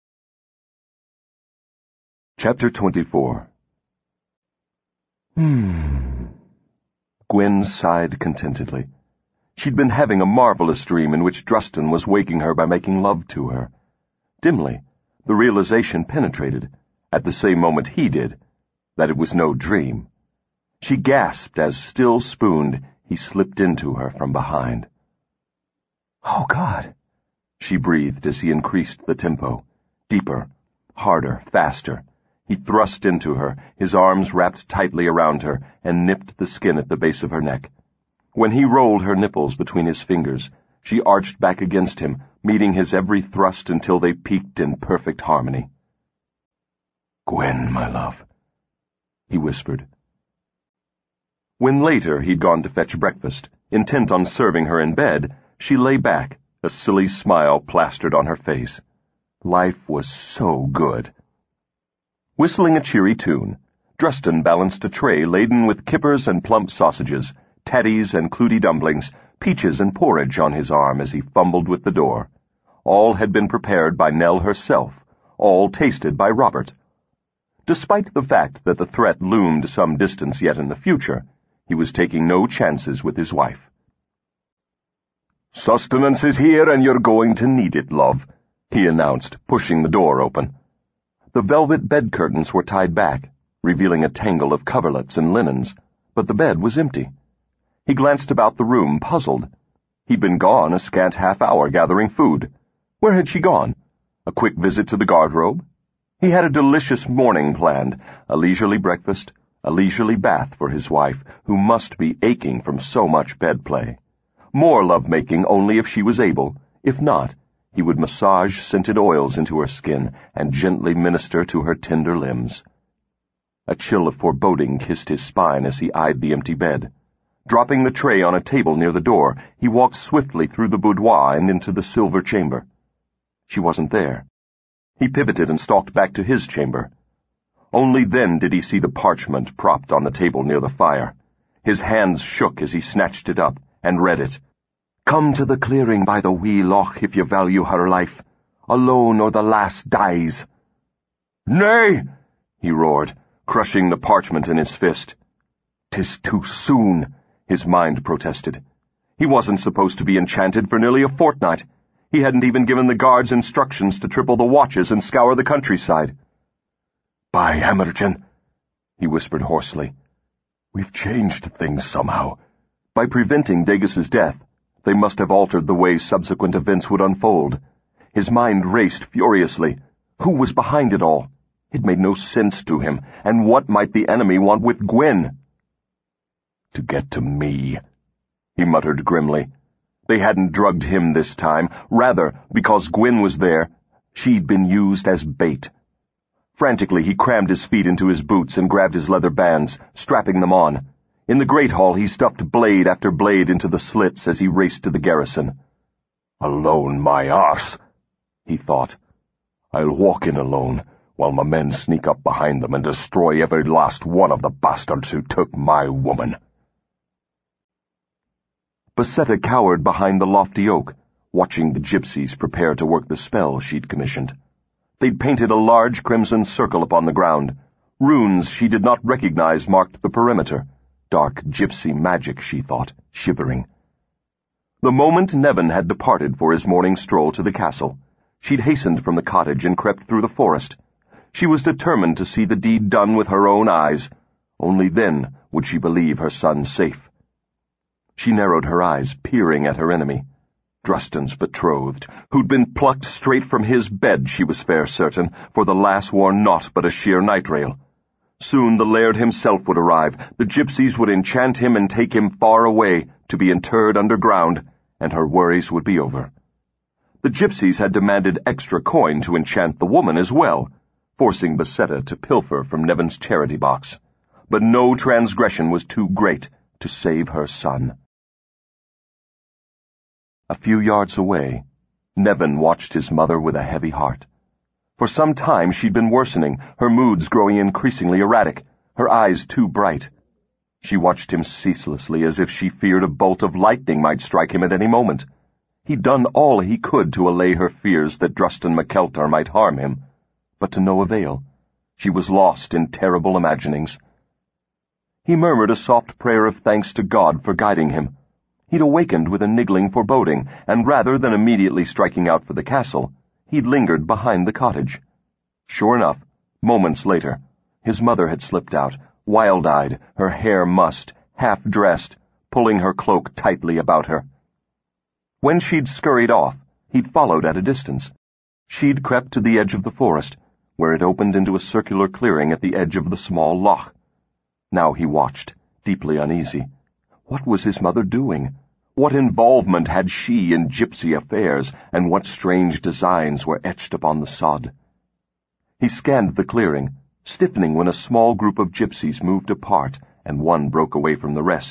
Chapter twenty-four. Hmm. Gwyn sighed contentedly. She'd been having a marvelous dream in which Drustin was waking her by making love to her. Dimly, the realization penetrated, at the same moment he did, that it was no dream. She gasped as, still spooned, he slipped into her from behind. "Oh, God," she breathed as he increased the tempo. Deeper, harder, faster. He thrust into her, his arms wrapped tightly around her, and nipped the skin at the base of her neck. When he rolled her nipples between his fingers, she arched back against him, meeting his every thrust until they peaked in perfect harmony. "Gwyn, my love," he whispered. When later he'd gone to fetch breakfast, Intent on serving her in bed, she lay back, a silly smile plastered on her face. Life was so good. Whistling a cheery tune, Drustin balanced a tray laden with kippers and plump sausages, tatties and clooty dumplings, peaches and porridge on his arm as he fumbled with the door. All had been prepared by Nell herself, all tasted by Robert. Despite the fact that the threat loomed some distance yet in the future, he was taking no chances with his wife. "Sustenance is here, and you're going to need it, love," he announced, pushing the door open. The velvet bed curtains were tied back, revealing a tangle of coverlets and linens, but the bed was empty. He glanced about the room, puzzled. He'd been gone a scant half hour gathering food. Where had she gone? A quick visit to the guardrobe? He had a delicious morning planned, a leisurely breakfast, a leisurely bath for his wife, who must be aching from so much bed play. More love-making only if she was able. If not, he would massage scented oils into her skin and gently minister to her tender limbs. A chill of foreboding kissed his spine as he eyed the empty bed. Dropping the tray on a table near the door, he walked swiftly through the boudoir and into the silver chamber. She wasn't there. He pivoted and stalked back to his chamber. Only then did he see the parchment propped on the table near the fire. His hands shook as he snatched it up and read it. "Come to the clearing by the wee loch if you value her life. Alone or the lass dies." "Nay!" he roared, crushing the parchment in his fist. "'Tis too soon," his mind protested. He wasn't supposed to be enchanted for nearly a fortnight. He hadn't even given the guards instructions to triple the watches and scour the countryside. "By Amergin," he whispered hoarsely. "We've changed things somehow. By preventing Dagis's death, they must have altered the way subsequent events would unfold." His mind raced furiously. Who was behind it all? It made no sense to him, and what might the enemy want with Gwen? "To get to me," he muttered grimly. They hadn't drugged him this time. Rather, because Gwen was there, she'd been used as bait. Frantically, he crammed his feet into his boots and grabbed his leather bands, strapping them on. In the great hall, he stuffed blade after blade into the slits as he raced to the garrison. "Alone, my arse," he thought. "I'll walk in alone, while my men sneak up behind them and destroy every last one of the bastards who took my woman." Basetta cowered behind the lofty oak, watching the gypsies prepare to work the spell she'd commissioned. They'd painted a large crimson circle upon the ground. Runes she did not recognize marked the perimeter. Dark gypsy magic, she thought, shivering. The moment Nevin had departed for his morning stroll to the castle, she'd hastened from the cottage and crept through the forest. She was determined to see the deed done with her own eyes. Only then would she believe her son safe. She narrowed her eyes, peering at her enemy. Drustin's betrothed, who'd been plucked straight from his bed, she was fair certain, for the lass wore naught but a sheer nightrail. Soon the laird himself would arrive. The gypsies would enchant him and take him far away, to be interred underground, and her worries would be over. The gypsies had demanded extra coin to enchant the woman as well, forcing Basetta to pilfer from Nevin's charity box. But no transgression was too great to save her son. A few yards away, Nevin watched his mother with a heavy heart. For some time she'd been worsening, her moods growing increasingly erratic, her eyes too bright. She watched him ceaselessly as if she feared a bolt of lightning might strike him at any moment. He'd done all he could to allay her fears that Drustin McKeltar might harm him, but to no avail. She was lost in terrible imaginings. He murmured a soft prayer of thanks to God for guiding him. He'd awakened with a niggling foreboding, and rather than immediately striking out for the castle, he'd lingered behind the cottage. Sure enough, moments later, his mother had slipped out, wild-eyed, her hair mussed, half-dressed, pulling her cloak tightly about her. When she'd scurried off, he'd followed at a distance. She'd crept to the edge of the forest, where it opened into a circular clearing at the edge of the small loch. Now he watched, deeply uneasy. What was his mother doing? What involvement had she in gypsy affairs, and what strange designs were etched upon the sod? He scanned the clearing, stiffening when a small group of gypsies moved apart and one broke away from the rest,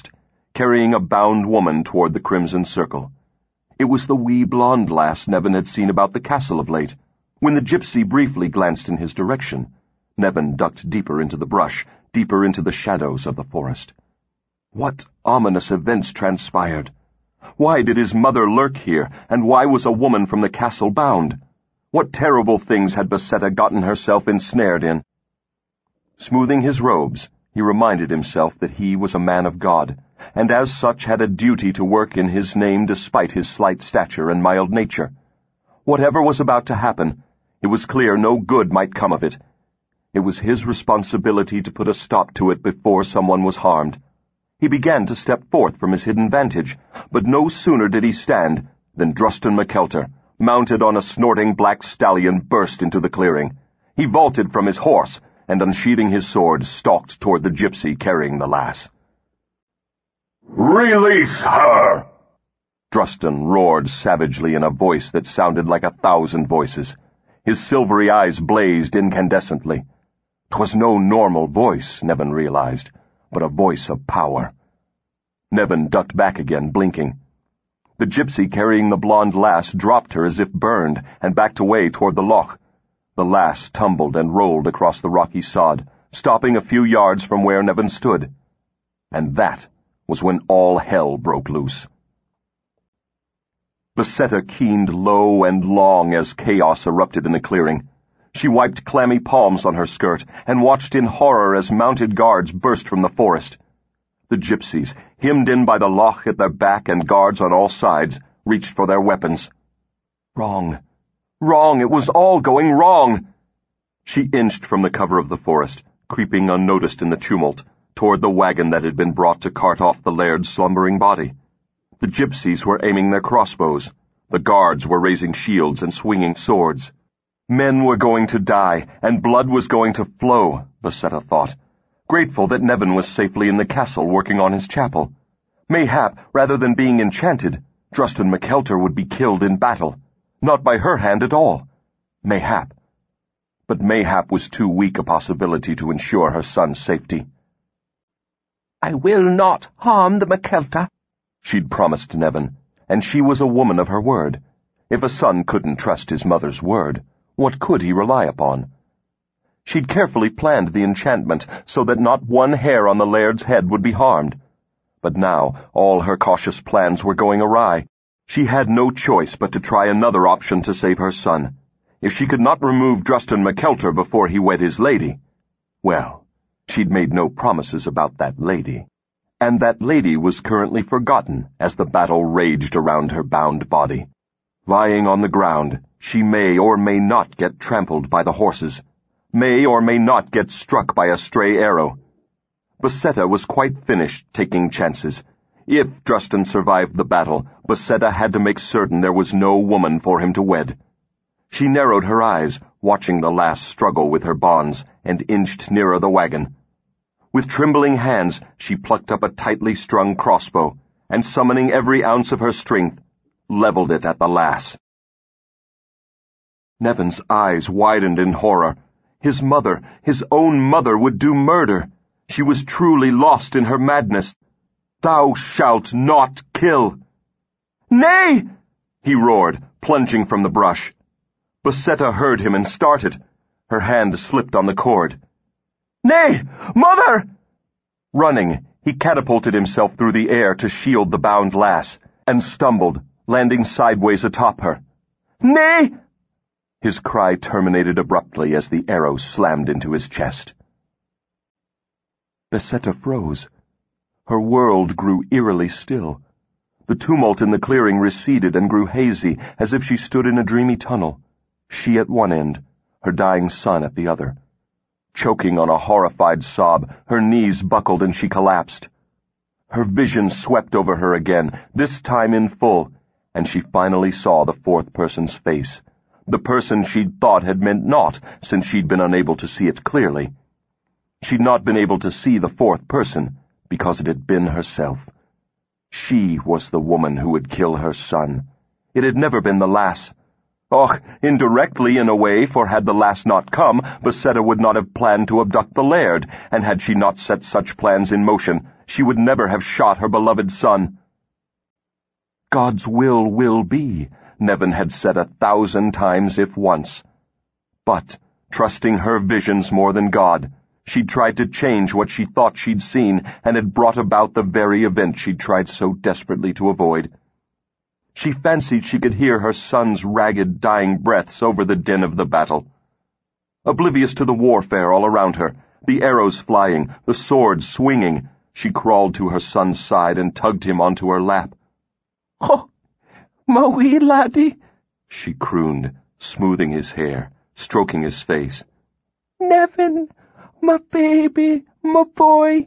carrying a bound woman toward the Crimson Circle. It was the wee blonde lass Nevin had seen about the castle of late. When the gypsy briefly glanced in his direction, Nevin ducked deeper into the brush, deeper into the shadows of the forest. What ominous events transpired? Why did his mother lurk here, and why was a woman from the castle bound? What terrible things had Basetta gotten herself ensnared in? Smoothing his robes, he reminded himself that he was a man of God, and as such had a duty to work in his name despite his slight stature and mild nature. Whatever was about to happen, it was clear no good might come of it. It was his responsibility to put a stop to it before someone was harmed. He began to step forth from his hidden vantage, but no sooner did he stand than Drustan McKeltar, mounted on a snorting black stallion, burst into the clearing. He vaulted from his horse, and unsheathing his sword, stalked toward the gypsy carrying the lass. "Release her!" Drustan roared savagely in a voice that sounded like a thousand voices. His silvery eyes blazed incandescently. 'Twas no normal voice, Nevin realized, but a voice of power. Nevin ducked back again, blinking. The gypsy carrying the blonde lass dropped her as if burned and backed away toward the loch. The lass tumbled and rolled across the rocky sod, stopping a few yards from where Nevin stood. And that was when all hell broke loose. Basetta keened low and long as chaos erupted in the clearing. She wiped clammy palms on her skirt and watched in horror as mounted guards burst from the forest. The gypsies, hemmed in by the loch at their back and guards on all sides, reached for their weapons. Wrong. Wrong. It was all going wrong. She inched from the cover of the forest, creeping unnoticed in the tumult, toward the wagon that had been brought to cart off the laird's slumbering body. The gypsies were aiming their crossbows. The guards were raising shields and swinging swords. Men were going to die, and blood was going to flow, Basetta thought, grateful that Nevin was safely in the castle working on his chapel. Mayhap, rather than being enchanted, Drustan McKeltar would be killed in battle, not by her hand at all. Mayhap. But mayhap was too weak a possibility to ensure her son's safety. "I will not harm the McKeltar," she'd promised Nevin, and she was a woman of her word. If a son couldn't trust his mother's word, what could he rely upon? She'd carefully planned the enchantment so that not one hair on the laird's head would be harmed. But now all her cautious plans were going awry. She had no choice but to try another option to save her son. If she could not remove Drustan McKeltar before he wed his lady, well, she'd made no promises about that lady. And that lady was currently forgotten as the battle raged around her bound body. Lying on the ground, she may or may not get trampled by the horses, may or may not get struck by a stray arrow. Basetta was quite finished taking chances. If Drustan survived the battle, Basetta had to make certain there was no woman for him to wed. She narrowed her eyes, watching the lass struggle with her bonds, and inched nearer the wagon. With trembling hands, she plucked up a tightly strung crossbow, and summoning every ounce of her strength, leveled it at the lass. Nevin's eyes widened in horror. His mother, his own mother, would do murder. She was truly lost in her madness. "Thou shalt not kill." "Nay!" he roared, plunging from the brush. Basetta heard him and started. Her hand slipped on the cord. "Nay! Mother!" Running, he catapulted himself through the air to shield the bound lass, and stumbled, landing sideways atop her. "Nay!" His cry terminated abruptly as the arrow slammed into his chest. Basetta froze. Her world grew eerily still. The tumult in the clearing receded and grew hazy, as if she stood in a dreamy tunnel, she at one end, her dying son at the other. Choking on a horrified sob, her knees buckled and she collapsed. Her vision swept over her again, this time in full, and she finally saw the fourth person's face, the person she'd thought had meant naught since she'd been unable to see it clearly. She'd not been able to see the fourth person because it had been herself. She was the woman who would kill her son. It had never been the lass. Och, indirectly in a way, for had the lass not come, Bacetta would not have planned to abduct the laird, and had she not set such plans in motion, she would never have shot her beloved son. God's will will be, Nevin had said a thousand times if once. But, trusting her visions more than God, she'd tried to change what she thought she'd seen and had brought about the very event she'd tried so desperately to avoid. She fancied she could hear her son's ragged, dying breaths over the din of the battle. Oblivious to the warfare all around her, the arrows flying, the swords swinging, she crawled to her son's side and tugged him onto her lap. "Oh, my wee laddie," she crooned, smoothing his hair, stroking his face. "Nevin, my baby, my boy."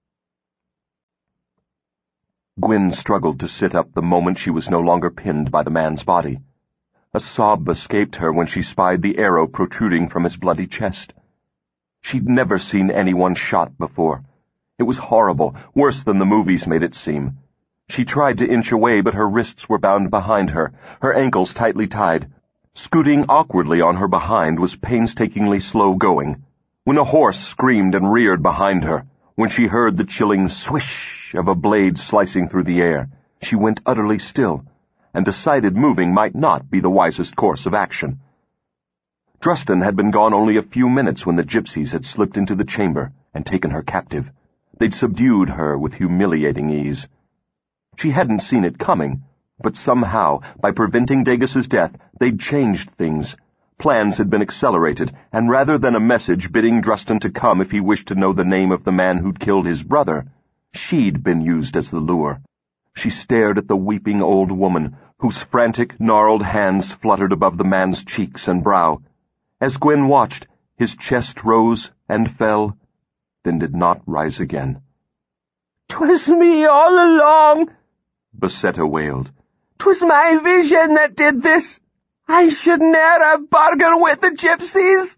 Gwyn struggled to sit up the moment she was no longer pinned by the man's body. A sob escaped her when she spied the arrow protruding from his bloody chest. She'd never seen anyone shot before. It was horrible, worse than the movies made it seem. She tried to inch away, but her wrists were bound behind her, her ankles tightly tied. Scooting awkwardly on her behind was painstakingly slow going. When a horse screamed and reared behind her, when she heard the chilling swish of a blade slicing through the air, she went utterly still, and decided moving might not be the wisest course of action. Drustin had been gone only a few minutes when the gypsies had slipped into the chamber and taken her captive. They'd subdued her with humiliating ease. She hadn't seen it coming, but somehow, by preventing Dagus's death, they'd changed things. Plans had been accelerated, and rather than a message bidding Drustin to come if he wished to know the name of the man who'd killed his brother, she'd been used as the lure. She stared at the weeping old woman, whose frantic, gnarled hands fluttered above the man's cheeks and brow. As Gwyn watched, his chest rose and fell, then did not rise again. "'Twas me all along," Bacetta wailed. "'Twas my vision that did this. I should ne'er have bargained with the gypsies."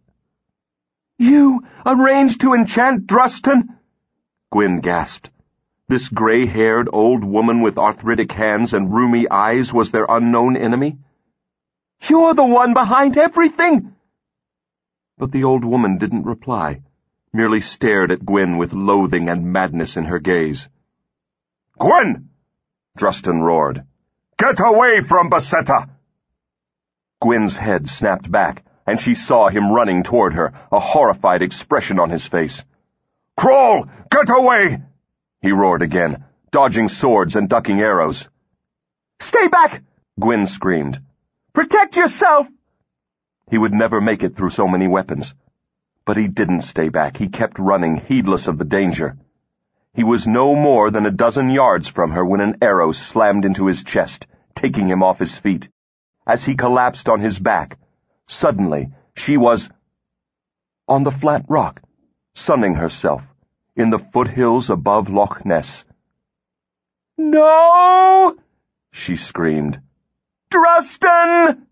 "You arranged to enchant Drustin?" Gwyn gasped. This gray-haired old woman with arthritic hands and rheumy eyes was their unknown enemy? "You're the one behind everything!" But the old woman didn't reply, merely stared at Gwyn with loathing and madness in her gaze. "Gwyn!" Drustin roared. "Get away from Bacetta!" Gwyn's head snapped back, and she saw him running toward her, a horrified expression on his face. "Kroll, get away!" he roared again, dodging swords and ducking arrows. "Stay back!" Gwyn screamed. "Protect yourself!" He would never make it through so many weapons. But he didn't stay back. He kept running, heedless of the danger. He was no more than a dozen yards from her when an arrow slammed into his chest, taking him off his feet. As he collapsed on his back, suddenly she was on the flat rock, sunning herself, in the foothills above Loch Ness. "No!" she screamed. "Drustin!"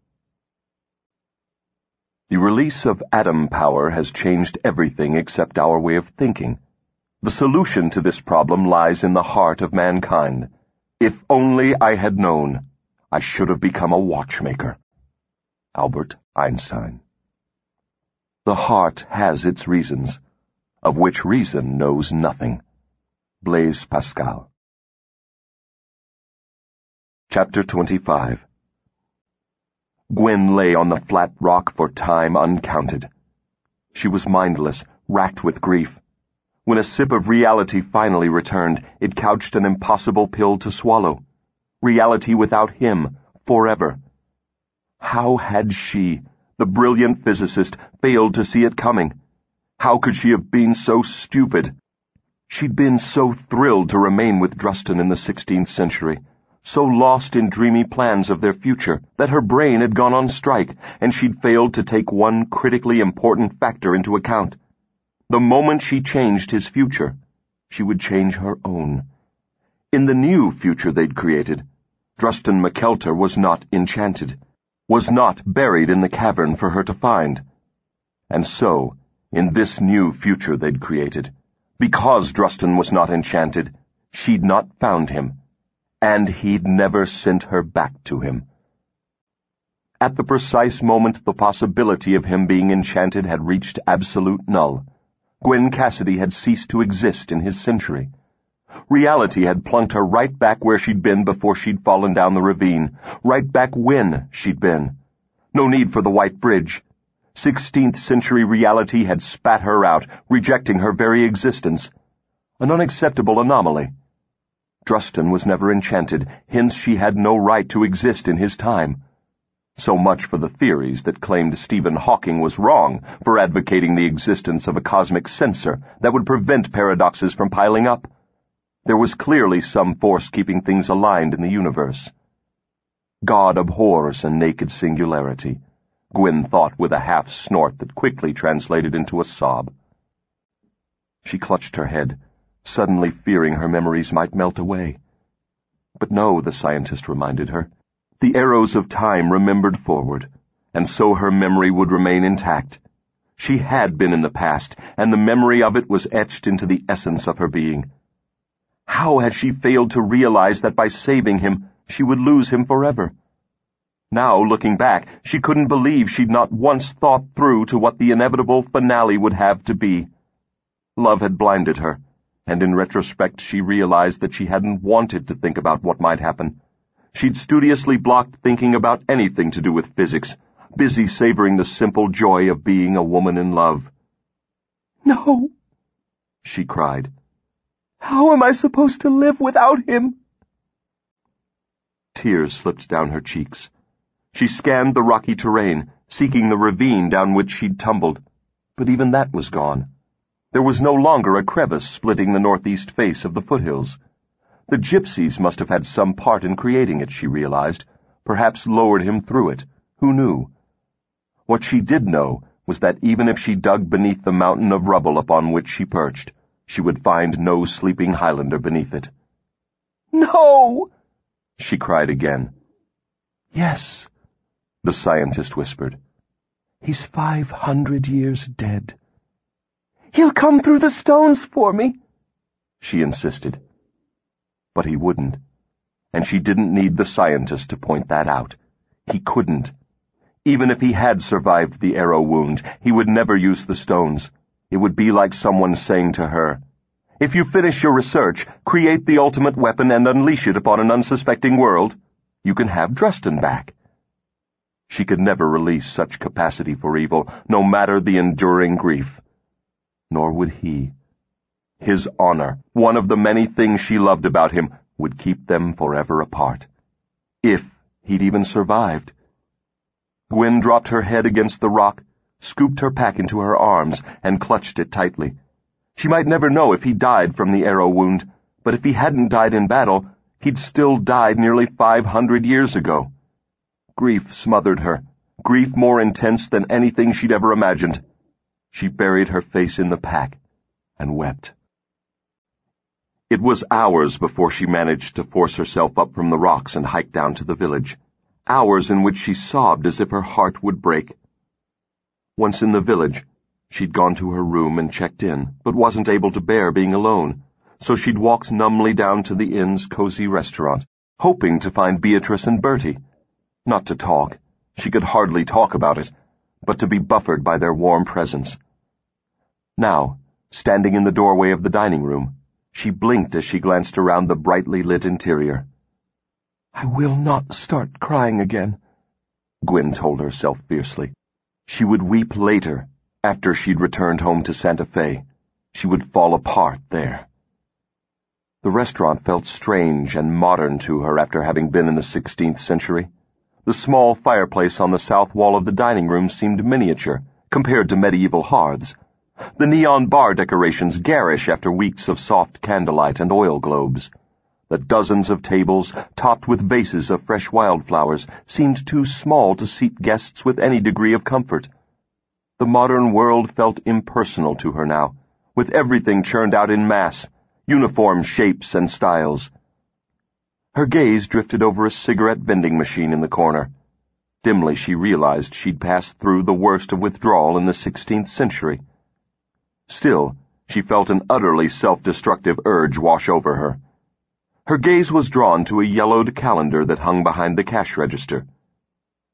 The release of atom power has changed everything except our way of thinking. The solution to this problem lies in the heart of mankind. If only I had known, I should have become a watchmaker. Albert Einstein. The heart has its reasons, of which reason knows nothing. Blaise Pascal. Chapter twenty-five. Gwyn lay on the flat rock for time uncounted. She was mindless, racked with grief. When a sip of reality finally returned, it couched an impossible pill to swallow. Reality without him, forever. How had she, the brilliant physicist, failed to see it coming? How could she have been so stupid? She'd been so thrilled to remain with Drustin in the sixteenth century, so lost in dreamy plans of their future, that her brain had gone on strike, and she'd failed to take one critically important factor into account. The moment she changed his future, she would change her own. In the new future they'd created, Drustin McKeltar was not enchanted, was not buried in the cavern for her to find. And so, in this new future they'd created, because Drustin was not enchanted, she'd not found him, and he'd never sent her back to him. At the precise moment the possibility of him being enchanted had reached absolute null, Gwen Cassidy had ceased to exist in his century. Reality had plunked her right back where she'd been before she'd fallen down the ravine, right back when she'd been. No need for the white bridge. Sixteenth century reality had spat her out, rejecting her very existence. An unacceptable anomaly. Druston was never enchanted, hence she had no right to exist in his time. So much for the theories that claimed Stephen Hawking was wrong for advocating the existence of a cosmic censor that would prevent paradoxes from piling up. There was clearly some force keeping things aligned in the universe. God abhors a naked singularity, Gwen thought with a half-snort that quickly translated into a sob. She clutched her head, suddenly fearing her memories might melt away. But no, the scientist reminded her. The arrows of time remembered forward, and so her memory would remain intact. She had been in the past, and the memory of it was etched into the essence of her being. How had she failed to realize that by saving him, she would lose him forever? Now, looking back, she couldn't believe she'd not once thought through to what the inevitable finale would have to be. Love had blinded her, and in retrospect she realized that she hadn't wanted to think about what might happen. She'd studiously blocked thinking about anything to do with physics, busy savoring the simple joy of being a woman in love. "No," she cried. "How am I supposed to live without him?" Tears slipped down her cheeks. She scanned the rocky terrain, seeking the ravine down which she'd tumbled, but even that was gone. There was no longer a crevice splitting the northeast face of the foothills. The gypsies must have had some part in creating it, she realized, perhaps lowered him through it. Who knew? What she did know was that even if she dug beneath the mountain of rubble upon which she perched, she would find no sleeping Highlander beneath it. "No!" she cried again. "Yes," the scientist whispered. "He's five hundred years dead." "He'll come through the stones for me," she insisted. But he wouldn't, and she didn't need the scientist to point that out. He couldn't. Even if he had survived the arrow wound, he would never use the stones. It would be like someone saying to her, "If you finish your research, create the ultimate weapon and unleash it upon an unsuspecting world, you can have Druston back." She could never release such capacity for evil, no matter the enduring grief. Nor would he. His honor, one of the many things she loved about him, would keep them forever apart. If he'd even survived. Gwen dropped her head against the rock, scooped her pack into her arms, and clutched it tightly. She might never know if he died from the arrow wound, but if he hadn't died in battle, he'd still died nearly five hundred years ago. Grief smothered her, grief more intense than anything she'd ever imagined. She buried her face in the pack and wept. It was hours before she managed to force herself up from the rocks and hike down to the village, hours in which she sobbed as if her heart would break. Once in the village, she'd gone to her room and checked in, but wasn't able to bear being alone, so she'd walked numbly down to the inn's cozy restaurant, hoping to find Beatrice and Bertie. Not to talk, she could hardly talk about it, but to be buffered by their warm presence. Now, standing in the doorway of the dining room, she blinked as she glanced around the brightly lit interior. "I will not start crying again," Gwen told herself fiercely. She would weep later, after she'd returned home to Santa Fe. She would fall apart there. The restaurant felt strange and modern to her after having been in the sixteenth century. The small fireplace on the south wall of the dining room seemed miniature compared to medieval hearths. The neon bar decorations garish after weeks of soft candlelight and oil globes. The dozens of tables, topped with vases of fresh wildflowers, seemed too small to seat guests with any degree of comfort. The modern world felt impersonal to her now, with everything churned out in mass, uniform shapes and styles. Her gaze drifted over a cigarette vending machine in the corner. Dimly she realized she'd passed through the worst of withdrawal in the sixteenth century. Still, she felt an utterly self-destructive urge wash over her. Her gaze was drawn to a yellowed calendar that hung behind the cash register.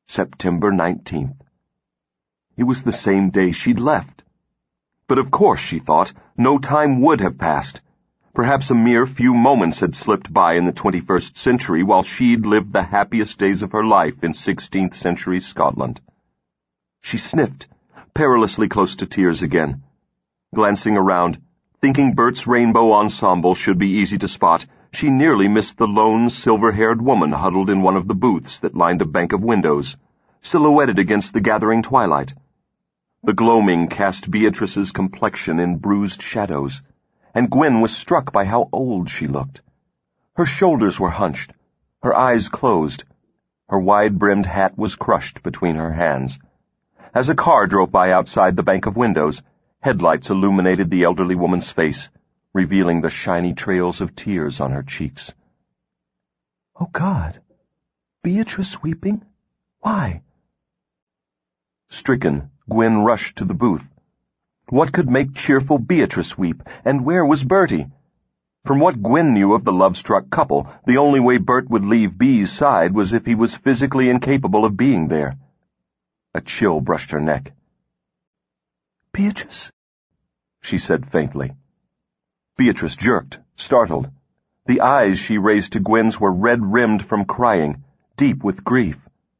September nineteenth. It was the same day she'd left. But of course, she thought, no time would have passed. Perhaps a mere few moments had slipped by in the twenty-first century while she'd lived the happiest days of her life in sixteenth century Scotland. She sniffed, perilously close to tears again. Glancing around, thinking Bert's rainbow ensemble should be easy to spot, she nearly missed the lone, silver-haired woman huddled in one of the booths that lined a bank of windows, silhouetted against the gathering twilight. The gloaming cast Beatrice's complexion in bruised shadows, and Gwen was struck by how old she looked. Her shoulders were hunched, her eyes closed. Her wide-brimmed hat was crushed between her hands. As a car drove by outside the bank of windows, headlights illuminated the elderly woman's face, revealing the shiny trails of tears on her cheeks. Oh, God! Beatrice weeping? Why? Stricken, Gwen rushed to the booth. What could make cheerful Beatrice weep, and where was Bertie? From what Gwen knew of the love-struck couple, the only way Bert would leave Bee's side was if he was physically incapable of being there. A chill brushed her neck. Beatrice? She said faintly. Beatrice jerked, startled. The eyes she raised to Gwen's were red-rimmed from crying, deep with grief.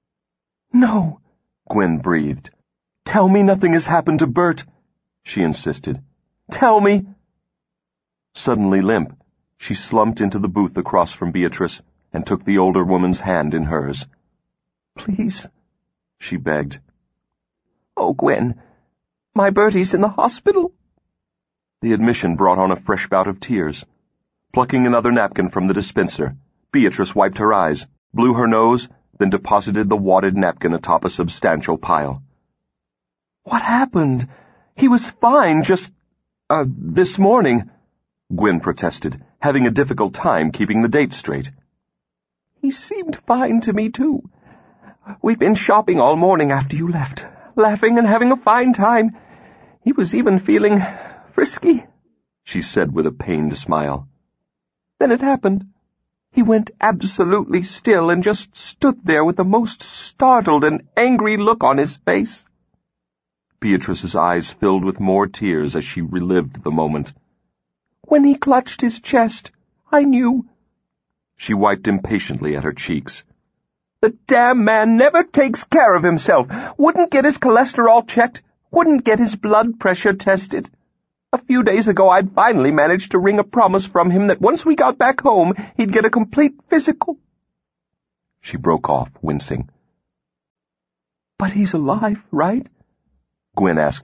No, Gwen breathed. Tell me nothing has happened to Bert, she insisted. Tell me. Suddenly limp, she slumped into the booth across from Beatrice and took the older woman's hand in hers. Please, she begged. Oh, Gwen, my Bertie's in the hospital. The admission brought on a fresh bout of tears. Plucking another napkin from the dispenser, Beatrice wiped her eyes, blew her nose, then deposited the wadded napkin atop a substantial pile. What happened? He was fine just, uh, this morning, Gwen protested, having a difficult time keeping the date straight. He seemed fine to me, too. We've been shopping all morning after you left, laughing and having a fine time. He was even feeling frisky, she said with a pained smile. Then it happened. He went absolutely still and just stood there with the most startled and angry look on his face. Beatrice's eyes filled with more tears as she relived the moment. When he clutched his chest, I knew. She wiped impatiently at her cheeks. The damn man never takes care of himself, wouldn't get his cholesterol checked, wouldn't get his blood pressure tested. A few days ago I'd finally managed to wring a promise from him that once we got back home, he'd get a complete physical. She broke off, wincing. But he's alive, right? Gwen asked